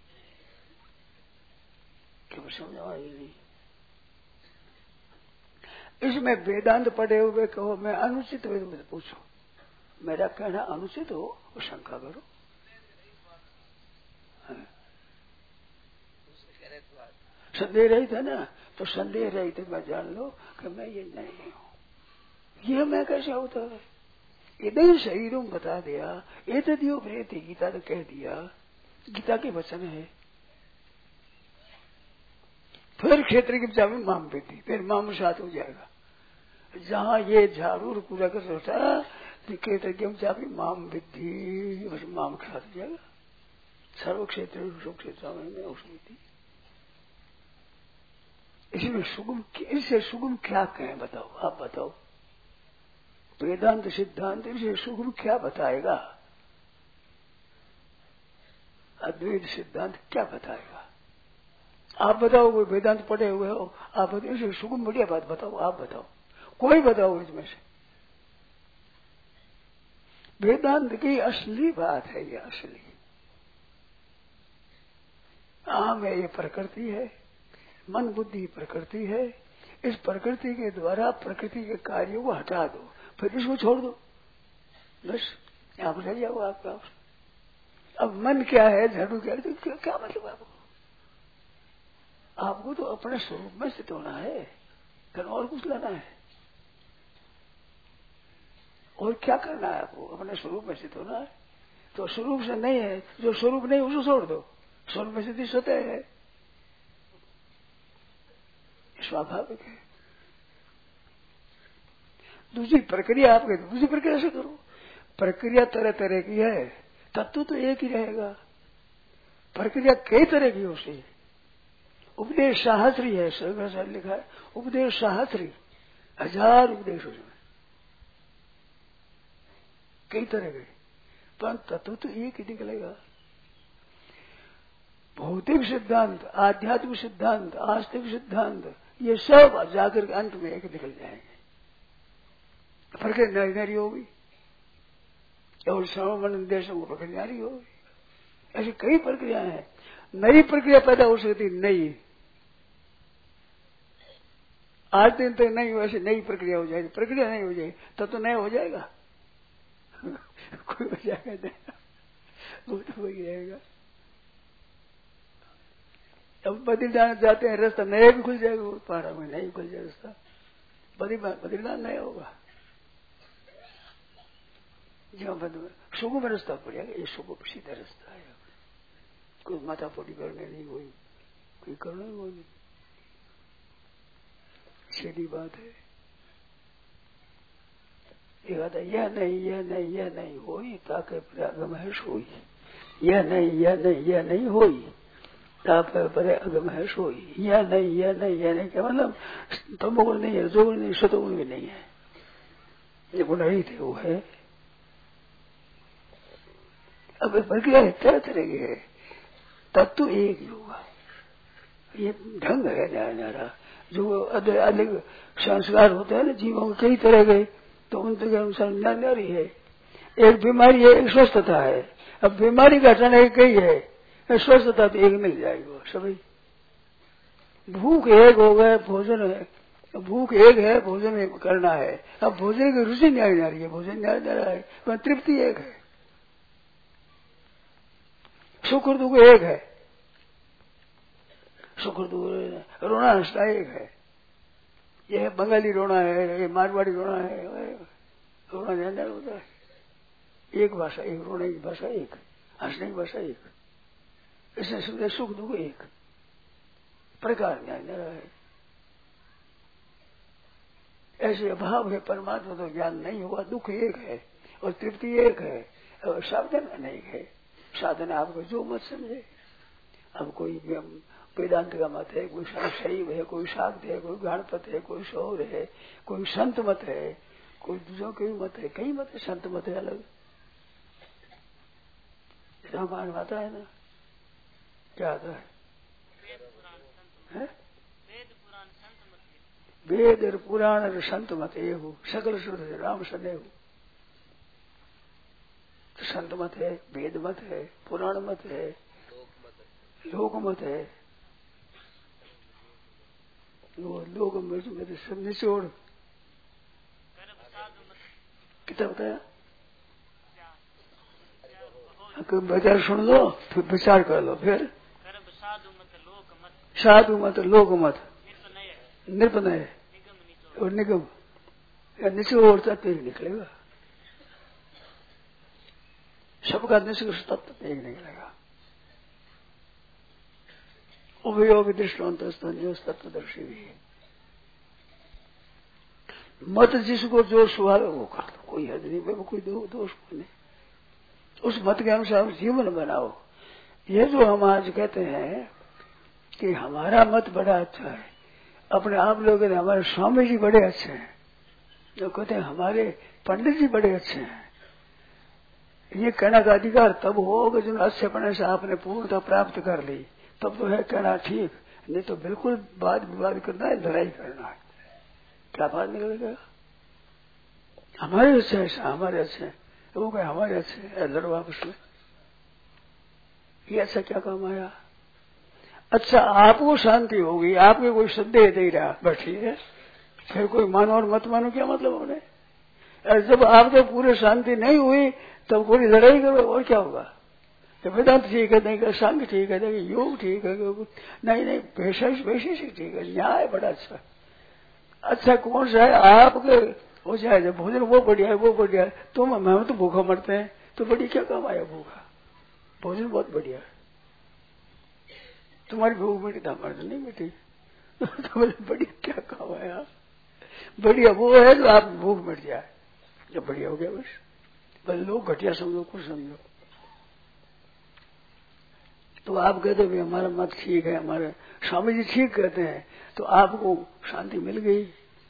क्यों समझा ये नहीं? इसमें वेदांत पढ़े हुए कहो मैं अनुचित हो तो मुझे पूछो, मेरा कहना अनुचित हो वो शंका करो। संदेह रहित है ना, तो संदेह रहित मैं जान लो कि मैं ये नहीं हूं। ये मैं कैसे होता है? इधर शरीरों बता दिया, ये तो दियो प्रेत गीता ने कह दिया, गीता के वचन है। फिर क्षेत्र की विचार में माम विद्धि, फिर माम साथ हो जाएगा। जहां ये झाड़ू पूरा कर सोचा क्षेत्र की विचार में माम विद्धि, बस माम के साथ हो जाएगा। सर्व क्षेत्र सुख क्षेत्र में उसमें थी। इसमें सुगम, इससे सुगम क्या कहें बताओ, आप बताओ। वेदांत सिद्धांत इसे सुगम क्या बताएगा? अद्वैत सिद्धांत क्या बताएगा? आप बताओ, कोई वेदांत पढ़े हुए हो, आप बताओ इसे सुगम बढ़िया बात बताओ, आप बताओ, कोई बताओ इसमें से। वेदांत की असली बात है ये, असली आम है, ये प्रकृति है, मन बुद्धि प्रकृति है। इस प्रकृति के द्वारा प्रकृति के कार्यों को हटा दो, फिर इसको छोड़ दो, बस आप रह जाओ आपका। अब मन क्या है, झाड़ू क्या है, तो क्या मतलब आपको? आपको तो अपने स्वरूप में स्थित होना है, फिर और कुछ लाना है? और क्या करना है आपको? अपने स्वरूप में स्थित होना है। तो स्वरूप से नहीं है, जो स्वरूप नहीं उसको छोड़ दो, स्वरूप में स्थिति स्वतः है, स्वाभाविक है। दूसरी प्रक्रिया आपके, दूसरी प्रक्रिया से करो। प्रक्रिया तरह तरह की है, तत्व तो एक ही रहेगा। प्रक्रिया कई तरह की उसे उपदेश शास्त्री है, सर्वशास्त्र लिखा है उपदेश शास्त्री, 1000 उपदेश उसमें कई तरह के, पर तत्व तो एक ही निकलेगा। भौतिक सिद्धांत, आध्यात्मिक सिद्धांत, आस्तिक सिद्धांत, ये सब जाकर के अंत में एक निकल जाएंगे। प्रक्रिया नारी होगी और श्रवण देशों को प्रक्रिया नारी होगी। ऐसी कई प्रक्रियाएं हैं। नई प्रक्रिया पैदा हो सकती, नई आज दिन तक नहीं, वैसे नई प्रक्रिया हो जाएगी। प्रक्रिया नहीं हो जाएगी तब तो नया हो जाएगा कोई हो जाएगा नहीं, वो तो वही रहेगा। अब बद्रीनाथ जाते हैं, रास्ता नया भी खुल जाएगा, वो पहाड़ा में नहीं खुल जाएगा रास्ता, बद्रीनाथ नया होगा। जहाँ सुगम रास्ता पड़ेगा, ये सुगम सीधा रास्ता है। कोई माथा पोटी करने नहीं, कोई करना नहीं, सीधी बात है। ये कहता यह नहीं, यह नहीं, यह नहीं होई ताके परे अगम है सोई। यह नहीं, यह नहीं, यह नहीं होई ताके परे अगम है सोई। यह नहीं, यह नहीं, यह नहीं क्या मतलब? तमोगुण नहीं है, रजोगुण नहीं, सतोगुण भी नहीं है, ये गुण रहित है, वो है। अब प्रक्रिया तरह तरह की है, तत्व एक ही होगा। ये ढंग है न्यारा। जो अधिक संस्कार होते हैं ना जीवों के कई तरह के, तो उनके अनुसार न्यारी है। एक बीमारी है, एक स्वस्थता है। अब बीमारी का हटाने कई है, स्वस्थता तो एक मिल जाएगी सभी। भूख एक हो गए, भोजन है, भूख एक है, भोजन करना है। अब भोजन की रुचि न्यारी नारी है, भोजन न्यारी नारा है, पर तृप्ति एक है। सुख और दुख एक है, सुख और दुख, रोना हंसना एक है। यह बंगाली रोना है, ये मारवाड़ी रोना है, रोना ध्यान होता है। एक भाषा एक, रोने की भाषा एक, हंसने की भाषा एक, इसने सुख सुख दुख एक प्रकार न्याय है। ऐसे अभाव है परमात्मा तो ज्ञान नहीं हुआ, दुख एक है और तृप्ति एक है और साधन अनेक है। साधन आपको जो मत समझे। अब कोई वेदांत का मत है, कोई शैव है, कोई शाक्त है, कोई गणपत है, कोई शौर है, कोई संत मत है, कोई दूसरों के मत है, कई मत है, संत मत है अलग। रामायण आता है ना, क्या आता है? वेद और पुराण और संत मत एहु सकल सुर राम सनेहु। संत मत है, वेद मत है, पुराण मत है, लोक मत है। वो लोग में सब निचोड़ कितना बताया? बाजार सुन लो, फिर विचार कर लो। फिर साधु मत, लोक मत, निर्पनय और निगम, निचोड़ तत्व एक निकलेगा। सबका निष्कर्ष तत्व एक निकलेगा। उपयोग दृष्टांत तत्वदर्शी भी। मत जिसको जो स्वभाव है वो कर लो, कोई हद नहीं, मैं कोई दोष नहीं। उस मत के अनुसार जीवन बनाओ। ये जो हम आज कहते हैं कि हमारा मत बड़ा अच्छा है, अपने आप लोग कहते हैं हमारे स्वामी जी बड़े अच्छे हैं, जो कहते हैं हमारे पंडित जी बड़े अच्छे हैं, ये कहने का अधिकार तब हो जब अच्छेपने से आपने पूर्णता प्राप्त कर ली, तब तो है कहना ठीक। नहीं तो बिल्कुल वाद विवाद करना है, लड़ाई करना है। क्या बात निकलेगा? हमारे अच्छे हैं, हमारे अच्छे हैं, वो कहे हमारे अच्छे हैं, लड़ो आपस में। ये अच्छा क्या काम आया? अच्छा आपको शांति होगी, आपके कोई संदेह दे रहा, बस ठीक है, फिर कोई मानो और मत मानो क्या मतलब होने? जब आपको पूरी शांति नहीं हुई तब कोई लड़ाई करो और क्या होगा? तो वेदांत ठीक है, नहीं सांख्य ठीक है, नहीं योग ठीक है, नहीं वैसे से ठीक है, न्याय बड़ा अच्छा। अच्छा कौन सा है आपके? हो जाए भोजन वो बढ़िया है, वो बढ़िया है, तुम हम तो भूखा मरते हैं, तो बड़ी क्या काम आया भूखा? भोजन बहुत बढ़िया है, तुम्हारी भूख मिटी था, हमारी तो नहीं मिटी। तो बड़ी क्या काम आया? बढ़िया वो है जो आप भूख मिट जाए, जब बढ़िया हो गया बस लोग घटिया समझो, कुछ समझो। तो आप कहते हैं हमारा मत ठीक है, हमारे स्वामी जी ठीक कहते हैं, तो आपको शांति मिल गई।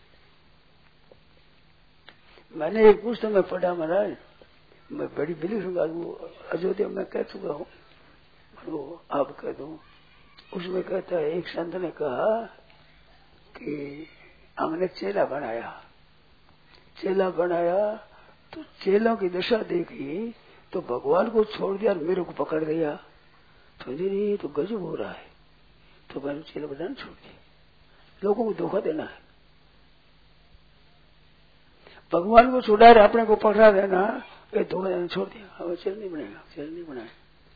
मैंने एक पुस्तक में पढ़ा महाराज, मैं बड़ी बिलीफ बात वो अयोध्या में कह चुका हूँ, वो आप कह दो। उसमें कहता है एक संत ने कहा कि हमने चेला बनाया तो चेलों की दशा देखी तो भगवान को छोड़ दिया और मेरे को पकड़ दिया, तो ये तो गजब हो रहा है। तो मैंने चेला बनाना छोड़ दिया, लोगों को धोखा देना है। भगवान को छुड़ा रहे अपने को पकड़ा देना, ये धोखा देना छोड़ दिया, अब चेल नहीं बनेगा, चेल नहीं बनाया।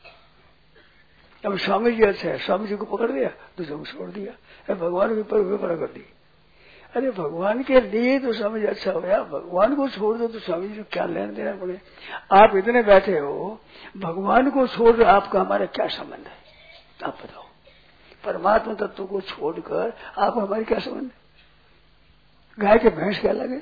अब स्वामी जी अच्छा है, स्वामी जी को पकड़ दिया, दूसरे को छोड़ दिया, भगवान के ऊपर विपरा कर दी। अरे भगवान के लिए तो स्वामी जी अच्छा हो गया, भगवान को छोड़ दो तो स्वामी जी को क्या लेना देना पड़े? आप इतने बैठे हो, भगवान को छोड़ आपका हमारा क्या संबंध है? आप बताओ। परमात्मा तत्व को छोड़कर आप हमारी क्या संबंध? गाय के भैंस क्या लगे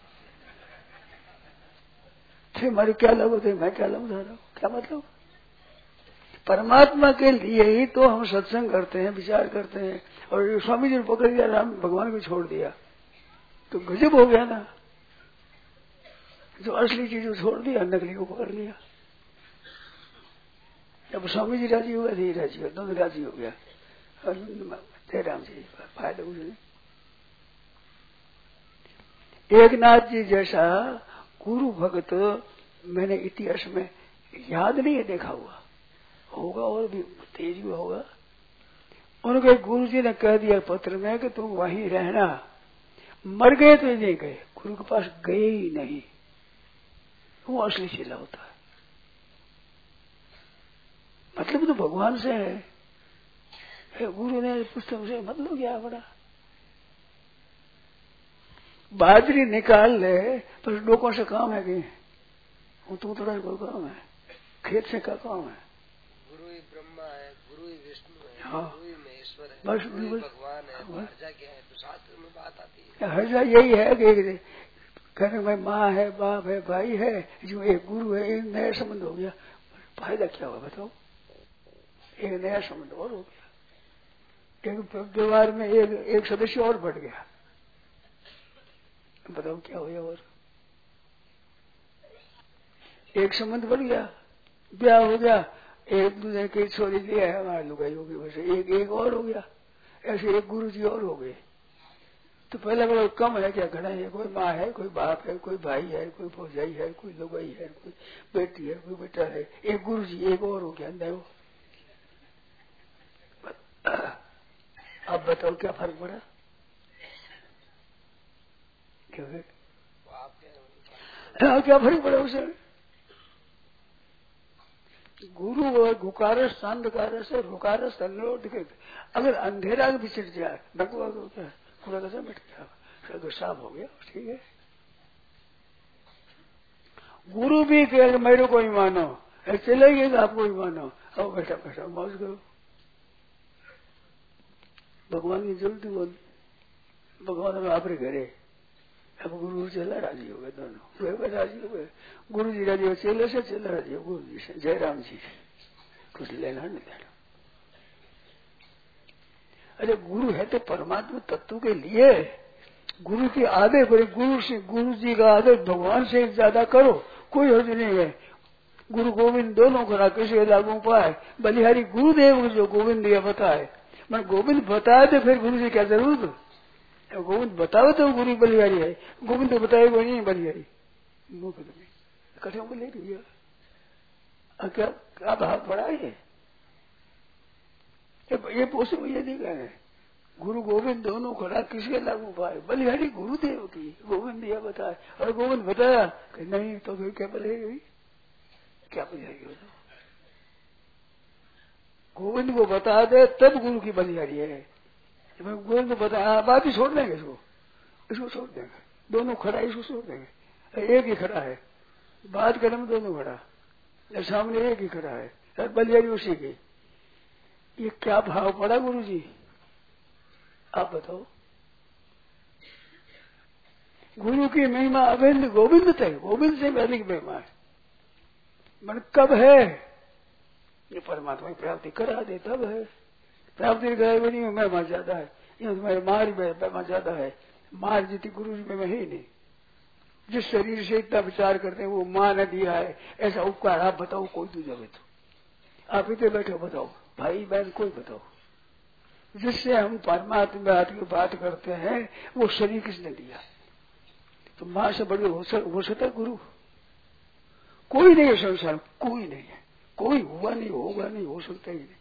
थे? हमारी क्या लगो थे, मैं क्या लगू था, क्या मतलब? परमात्मा के लिए ही तो हम सत्संग करते हैं, विचार करते हैं। और स्वामी जी ने पकड़ दिया, राम भगवान को छोड़ दिया, तो गजब हो गया ना। जो असली चीज को छोड़ दिया, नकली को पकड़ लिया। अब स्वामी जी राजी हुआ, नहीं राजी हुआ, दोनों राजी हो गया। जय राम जी, फायदा कुछ नहीं। एकनाथ जी जैसा गुरु भक्त मैंने इतिहास में याद नहीं है देखा हुआ, होगा और भी तेज भी होगा। उनके गुरु जी ने कह दिया पत्र में कि तुम वहीं रहना, मर गए तो नहीं गए, गुरु के पास गए ही नहीं। वो असली चेला होता है, मतलब तो भगवान से है। गुरु ने पुस्तक से मतलब क्या बड़ा? बाजरी निकाल ले पर लोगों से काम है कि वो तो थोड़ा कोई काम है, खेत से क्या काम है? गुरु ही ब्रह्मा है, गुरु ही विष्णु है, हाँ, गुरु ही महेश्वर है, बस गुरु ही भगवान है। हर्जा क्या है? तो शास्त्र में बात आती है। हर्जा यही है कि कहने में माँ है, बाप है, भाई है, जो एक गुरु है, एक नया संबंध हो गया। फायदा क्या हुआ बताओ? एक नया संबंध और हो गया, एक व्यवहार में एक सदस्य और बढ़ गया। बताओ क्या हो गया? और एक संबंध बढ़ गया, ब्याह हो गया, एक दूसरे की छोरी लिया है, हमारे लुगाई होगी, वैसे एक और हो गया, ऐसे एक गुरु जी और हो गए। तो पहले वाला कम है क्या घड़ा है? कोई माँ है, कोई बाप है, कोई भाई है, कोई भौजाई है, कोई लोगाई है, कोई बेटी है, कोई बेटा है, एक गुरु जी एक और हो गया वो। अब बताओ क्या फर्क पड़ा? क्या फर्क पड़ा उसे? गुरु और गुकारस सांधकारस और रुकारस अगर अंधेरा भी चिट जाए भगवान को क्या पूरा कैसे मिट गया, तो साफ हो गया, ठीक है। गुरु भी कहे मेरे को ही मानो, चले गए तो आपको ही मानो, अब बैठा बैठा मौज करो। भगवान की जल्दी बोल, भगवान में आप घरे अब गुरु चेला राजी हो गए, दोनों वे राजी हो गए। गुरु जी राजी हो चेले से, चेला राजी हो गुरु जी से। जयराम जी कुछ लेना नहीं देना। अरे गुरु है तो परमात्मा तत्व के लिए, गुरु की आदर करो, गुरु जी का आदर भगवान से ज्यादा करो, कोई हर्ज नहीं है। गुरु गोविंद दोनों करा, किसी लागू पाए बलिहारी गुरुदेव जो गोविंद दिया बताए, मैं गोविंद बताए तो फिर गुरु जी क्या जरूरत? गोविंद बताओ तो गुरु बलिहारी है, गोविंद तो बताएगा नहीं बलिहारी कठिन बोले भैया क्या क्या भाव पड़ा है? ये पोषण ये नहीं कह रहे, गुरु गोविंद दोनों खड़ा किसके लागू पाए, बलिहारी गुरुदेव की, गोविंद दिया बताए और गोविंद बताया कि नहीं तो फिर क्या बलेगी, क्या बलिहारी? गोविंद को बता दे तब गुरु की बलिहारी है। गोविंद को बताया बात ही छोड़ देंगे, इसको छोड़ देंगे, दोनों खड़ा इसको छोड़ देंगे, एक ही खड़ा है, बात करने में दोनों खड़ा, सामने एक ही खड़ा है, बलिहारी उसी की। ये क्या भाव पड़ा गुरु जी, आप बताओ? गुरु की महिमा अभिन्न गोविंद थे, गोविंद से भी अधिक महिमा है। मन कब है? ये परमात्मा की प्राप्ति करा दे तब है। प्राप्ति कराए नहीं महिमा ज्यादा है, ये मार महिमा ज्यादा है, मार जीती गुरु जी में ही नहीं। जिस शरीर से इतना विचार करते हैं वो माँ ने दिया है, ऐसा उपकार आप बताओ कोई दूजा बताओ, आप इतने बैठे बताओ, भाई बहन कोई बताओ, जिससे हम परमात्मा की बात करते हैं वो शरीर किसने दिया? तो माँ से बड़े हो सकता गुरु कोई नहीं है संसार, कोई नहीं है, कोई हुआ नहीं, होगा नहीं, हो सकता ही नहीं।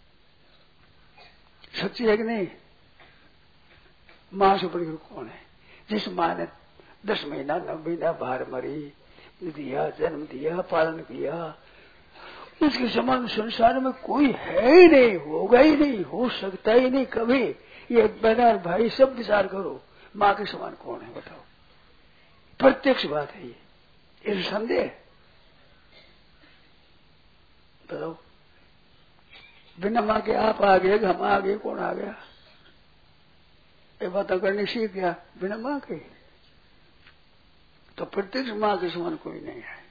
सच्ची है कि नहीं? माँ से बढ़कर कौन है? जिस माँ ने 10 महीना 9 महीना बाहर मरी दिया, जन्म दिया, पालन किया, उसके समान संसार में कोई है ही नहीं, होगा ही नहीं, हो सकता ही नहीं कभी। ये बहना भाई सब विचार करो, माँ के समान कौन है बताओ? प्रत्यक्ष बात है ये संदेह बताओ। बिना माँ के आप आ गए, हम आ गए, कौन आ गया? ये बात करनी सीख गया बिना माँ के, तो प्रत्यक्ष माँ के समान कोई नहीं है।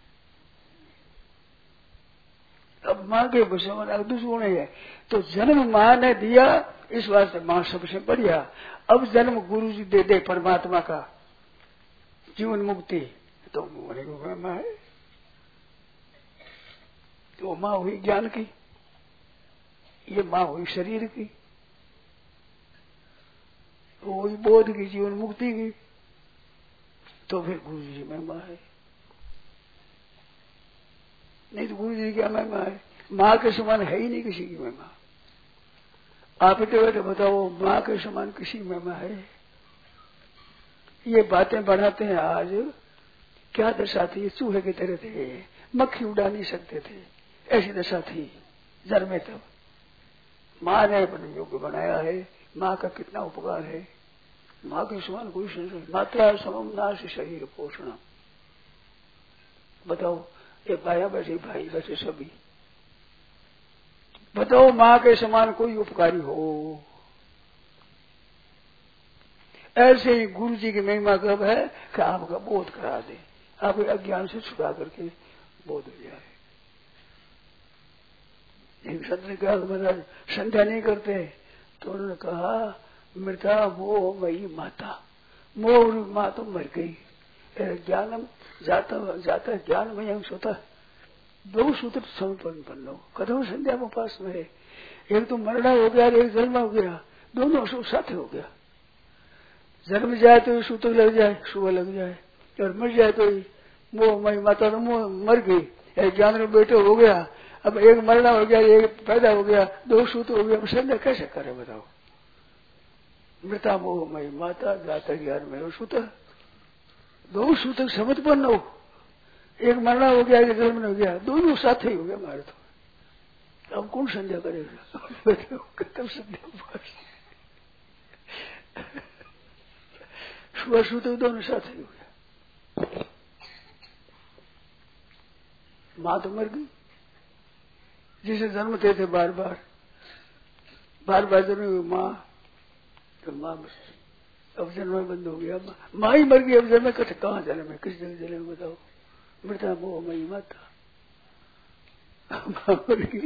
अब माँ के समान दुश्मन है, तो जन्म माँ ने दिया, इस वास्ते माँ सबसे बढ़िया। अब जन्म गुरु जी दे दे परमात्मा का जीवन मुक्ति, तो मरे को माँ है, तो माँ हुई ज्ञान की, ये माँ हुई शरीर की, वो हुई बोध की, जीवन मुक्ति की, तो फिर गुरु जी महिमा है। नहीं तो गुरु जी क्या महिमा है? माँ के समान है ही नहीं किसी की महिमा। आप इतने बैठे बताओ माँ के समान किसी की महिमा है? ये बातें बढ़ाते हैं आज, क्या दशा थी? चूहे की तरह थे, मक्खी उड़ा नहीं सकते थे, ऐसी दशा थी जन्मे तब। माँ ने अपने योग्य बनाया है, माँ का कितना उपकार है, माँ के समान कोई संसार। मात्रा समम नाश शरीर पोषण। बताओ ये भाया बैठे, भाई बैठे सभी, बताओ माँ के समान कोई उपकारी हो? ऐसे ही गुरु जी की महिमा कब है कि आपका बोध करा दे, आपके अज्ञान से छुड़ा करके बोध हो जाए। एक संत ने कहा महाराज संध्या नहीं करते, तो उन्होंने कहा मृता मोह मई माता, मोह माँ तो मर गई, ज्ञानम जाता जाता ज्ञान मई अंश होता। 2 सूत्र संपन्न हो, कदम संध्या में पास में है, एक तो मरना हो गया, एक जन्म हो गया, दोनों साथ हो गया। जन्म जाए तो सूत्र लग जाए, सुबह लग जाए, और मर जाए तो मोह मई माता तो मर गई, ज्ञान में बेटे हो गया, अब एक मरना हो गया, एक पैदा हो गया, दो सूत्र हो गया, अब संध्या कैसे करे बताओ। मृता मोह मई माता जाता ज्ञान में वो सूत्र, दो सूत्र समझ पर न हो, एक मरना हो गया, एक जन्म हो गया, दोनों साथ ही हो गया हमारे तो। अब कौन संध्या करेगा? तब संध्या सुबह सूत्र दोनों साथ ही हो गया। माँ तो मर गई, जिसे जन्मते थे बार बार जन्म हुई माँ, तो माँ अब जन्म बंद हो गया, माँ ही मर गई, अब जन्म कथे कहाँ जन्म है, किस जगह जन्म बताओ। मृता मोह मई माता, माँ मर गई,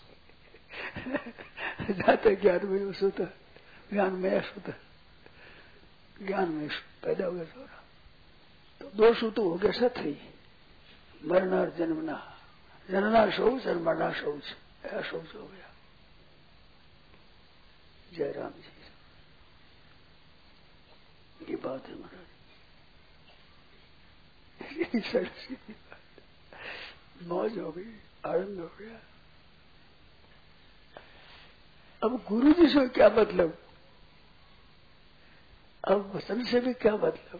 जाता ज्ञान में सोता, ज्ञान में सोता, ज्ञान में पैदा हो गया सोरा, तो दो सूत्र हो गया सत ही, मरना और जन्मना, जनना शौच और मरना शौच, ऐसा शौच हो गया। जय राम जी, ये बात है महाराज, मौज हो गई, आनंद हो गया। अब गुरु जी से क्या मतलब, अब वचन से भी क्या मतलब।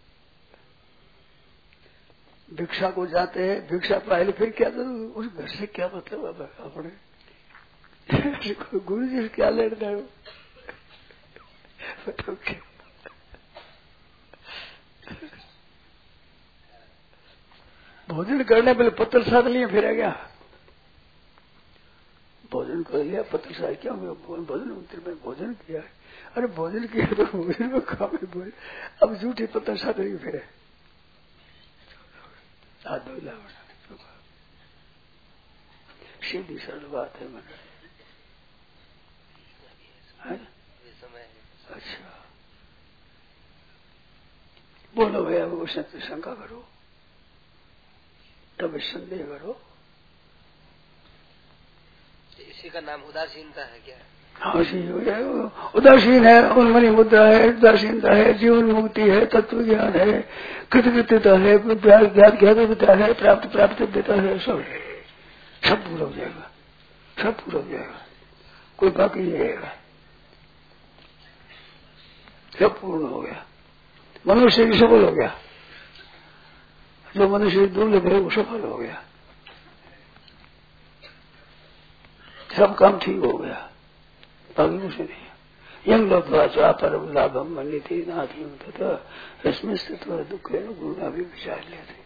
भिक्षा को जाते हैं, भिक्षा पाए फिर क्या करूं, उस घर से क्या मतलब अब अपने गुरु जी से क्या लेना है बताओ क्या। भोजन करने पहले पत्थर साथ लिए फिर गया, भोजन कर लिया, पत्थर साथ क्या भोजन में भोजन किया है, अरे भोजन किया तो भोजन में काम बोले, अब झूठे पत्थर साथ नहीं फिरे, सीधी सरल बात है मैंने। अच्छा बोलो भैया, वो शंका करो, तब संदेह करो। इसी का नाम उदासीनता है क्या? हाँ जी, उदासीन है, उन्मनी मुद्रा है, उदासीनता है, जीवन मुक्ति है, तत्व ज्ञान है, कृतकृत्यता है, ज्ञातता है, प्राप्तता है, सब पूरा हो जाएगा, सब पूरा हो जाएगा, कोई बाकी नहीं रहेगा, सब पूर्ण हो गया। मनुष्य भी सफल हो गया, जो मनुष्य दुर्लभ है वो सफल हो गया, सब काम ठीक हो गया, बाकी कुछ नहीं। यंग लब्ध्वा परम लाभम मन्यते नाधिम तथा रश्मि स्थित दुख है गुरुना भी विचार लेते,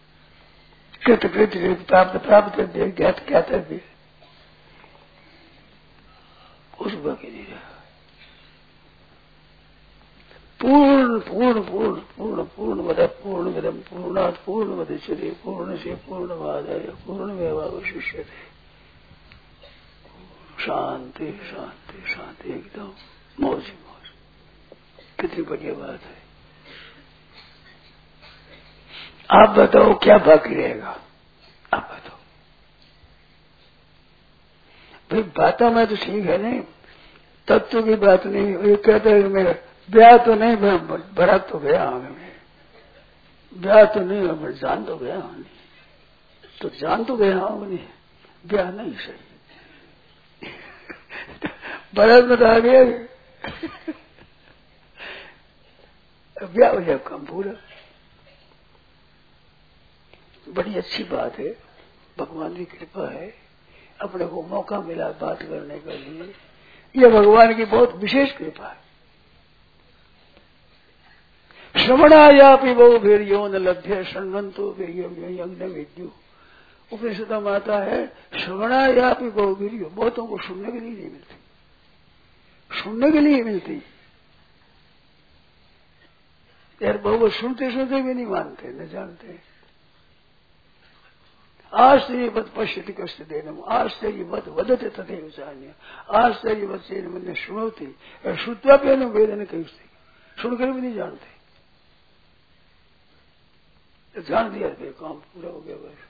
कृत प्राप्त ज्ञात भी कुछ बाकी नहीं रहा। पूर्ण पूर्ण पूर्ण पूर्ण पूर्ण मद पूर्ण विदम पूर्णात् पूर्णमुदच्यते पूर्णस्य पूर्णमादाय पूर्णमेवावशिष्यते। शांति शांति शांति, एकदम मौज ही मौज। कितनी बढ़िया बात है। आप बताओ क्या बाकी रहेगा, आप बताओ भाई। बातों में तो ठीक है, नहीं तत्व की बात नहीं। ये कहते हैं मेरा ब्याह तो नहीं भरा तो गया हमें, ब्याह तो नहीं मैं जान तो गया हूं, तो जान तो गया हूं नहीं, ब्याह नहीं सही। बरत में तो आ गया, ब्याह हो जाए काम पूरा। बड़ी अच्छी बात है, भगवान की कृपा है, अपने को मौका मिला बात करने के लिए, यह भगवान की बहुत विशेष कृपा है। श्रवणायापि बहु वीर्यो न लभ्य शृण्वन्तो वीर्यज्ञ विद्यु। उपनिषद में आता है श्रवणायापि बहु वीर्यो, बहुतों को सुनने के लिए नहीं मिलती, सुनने के लिए मिलती यार, बहु सुनते सुनते भी नहीं मानते, न जानते। आश्चर्यवत् पश्यति कस्य देनम आश्चर्यवत् वदते तथैव चान्य आश्चर्यवत् चेन मन श्रुणोति श्रुत्वाप्येन वेदन कहते, सुनकर भी नहीं जानते। जान दिया फिर काम पूरा हो गया बस।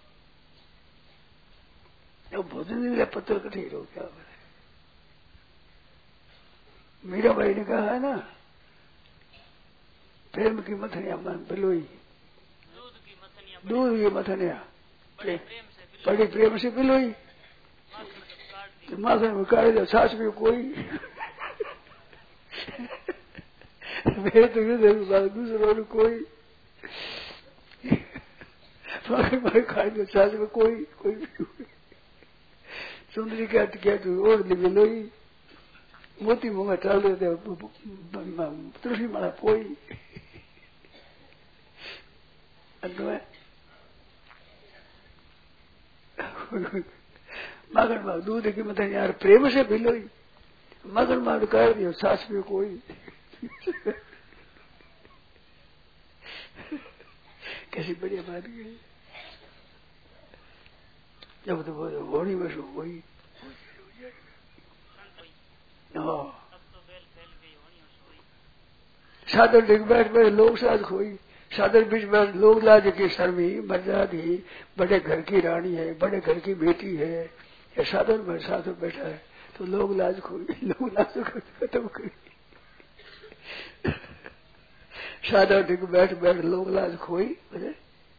अब भोजन नहीं मिला पत्थर कठिन हो गया बस। मीरा भाई ने कहा है ना, प्रेम की मथनिया मन बिलोई, दूध की मथनिया बड़ी प्रेम से बिलोई, माखन में काट दो छाछ में कोई मेरे तो दूसरों ने कोई माखन में काट दो छाछ में कोई सुंदरी क्या तू और बिलोई, मोती मुंगा टाल देते तुलसी माला कोई मगन मार दूध की मतलब यार प्रेम से बिलोई, मगन मार कर दियो सास में कोई कैसी बढ़िया बात की। जब तो बोले होनी में सो कोई सादर डिग बैठ में लोग साथ खोई, सादर बीच में लोग लाज के शर्मी मर्यादी, बड़े घर की रानी है, बड़े घर की बेटी है, या सादर में साथ बैठा है तो लोग लाज खोई, लोग लाज खत्म करी। सादर डिग बैठ लोग लाज खोई बोले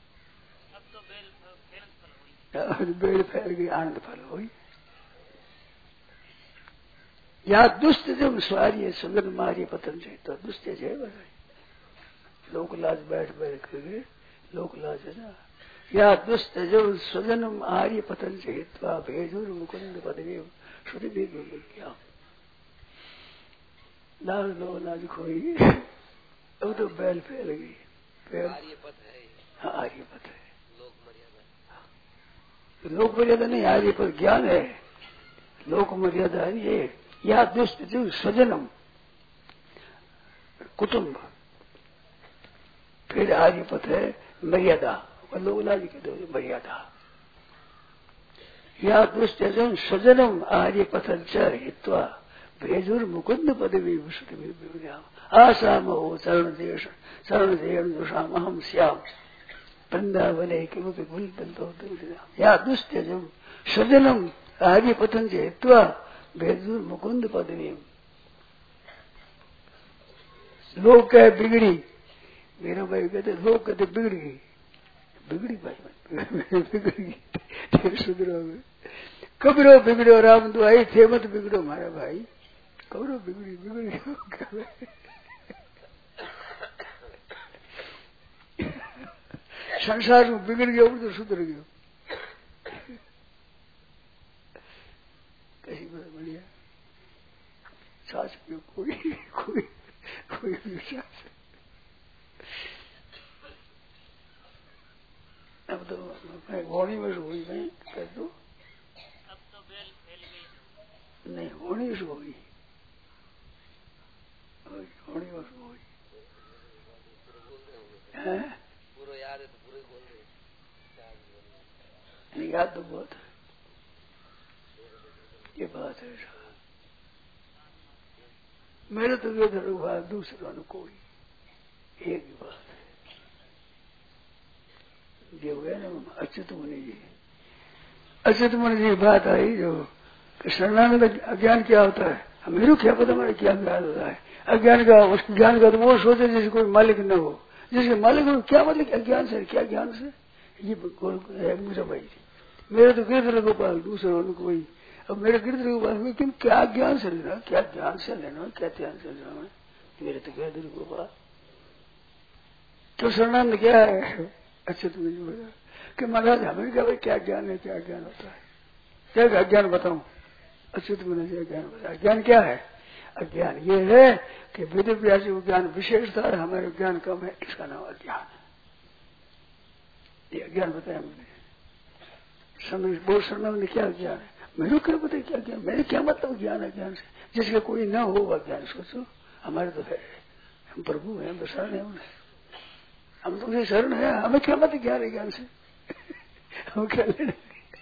बेड़ फैल गई आनंद फल हुई। या दुष्ट जब स्वारी सुगन मारी पतन से तो दुष्ट है लोक लाज बैठ करके लोक लाज है ना। या दुष्ट जब स्वजन आर्य पतन से भेजुर मुकुंद पदवी श्रुति भी क्या लाज लोग लाज खोई, अब तो बैल फैल गई। आर्यपत है, हाँ आर्यपत है, लोक मर्यादा नहीं आर्यपत ज्ञान है, लोक मर्यादा ये। या दुष्ट जो स्वजनम कुटुंब, फिर आर्यपथ है मर्यादा, और लोग लाज के दो मर्यादा। या दुष्ट जो स्वजनम आर्यपथ हित्वा भेजुर मुकुंद पदवी आसाम हो शरण देश शरण देण दुषाम अहम श्याम वृंदावने किमपि गुलबंधो। या दुष्ट जो स्वजनम आर्यपथन से हित्वा भेजुर मुकुंद पदवी, लोग कहे बिगड़ी, मेरा भाई कहते लोग कहते बिगड़ गई, बिगड़ी भाई बिगड़ी सुधरो कबरो बिगड़ो राम दुआई थे मत बिगड़ो मारा भाई, कबरो बिगड़ी संसार में बिगड़ गया तो सुधर गया। कैसी बढ़िया सास में कोई कोई कोई विश्वास। अब तो मैं होनी में से हुई, मैं कर दो अब तो बेल फैल गई, नहीं होनी से हुई, होनी में से हुई है पूरा याद है तो पूरे बोल रहे, याद तो बहुत है, ये बात है। मेरे तो ये धर्म दूसरों ने कोई एक ही बात है। जो है ना अच्युत मुनि जी बात आई जो शरणागत अज्ञान क्या होता है, मेरे क्या पता हमारे क्या ज्ञान होता है। अज्ञान का उस ज्ञान का तो वो सोचे जैसे कोई मालिक न हो, जिसके मालिक हो क्या मतलब अज्ञान से, क्या ज्ञान से, ये मुझे भाई मेरे तो गिरधर गोपाल दूसरों ने कोई। अब मेरे गिरधर गोपाल में किम क्या ज्ञान से लेना, क्या ज्ञान से लेना, क्या ध्यान से लेना, मेरे तो गिरधर गोपाल तो शरणानंद क्या है। अच्छा तुम्हें बोला कि महाराज हमें क्या भाई क्या ज्ञान है, क्या ज्ञान होता है, क्या अज्ञान बताऊं। अच्युत मुनि ज्ञान बताया, ज्ञान क्या है। अज्ञान ये है कि वेद व्यास को ज्ञान विशेषता है, हमारे ज्ञान कम है, इसका नाम अज्ञान। ये अज्ञान बताया मैंने। बहुत शर्मा ने क्या ज्ञान है, मेरे क्या बताया क्या ज्ञान, मैंने क्या मतलब ज्ञान है, ज्ञान से जिसका कोई ना हो वह ज्ञान। सोचो हमारे तो है, हम प्रभु हैं, हम शरण है उन्हें, हम तुमसे शरण है, हमें क्या मत ज्ञान है, ज्ञान से हम क्या लेना।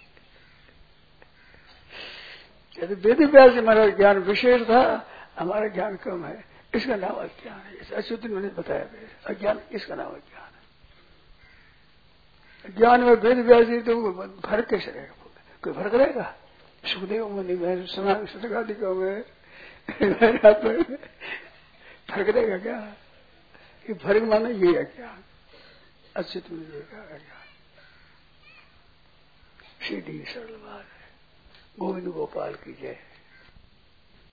यदि वेद व्यास से हमारा ज्ञान विशेष था, हमारा ज्ञान कम है, इसका नाम अज्ञान है। अच्युत ने बताया अज्ञान, इसका नाम अज्ञान है। ज्ञान में वेद व्यास जी तो फर्क कैसे रहेगा, कोई फर्क रहेगा। सुखदेव मुनि में सनकादिकों में फर्क रहेगा क्या, ये फर्क माना ये अज्ञान, अस्तित्व का अज्ञान। सीधी सरल बात है। गोविंद गोपाल की जय।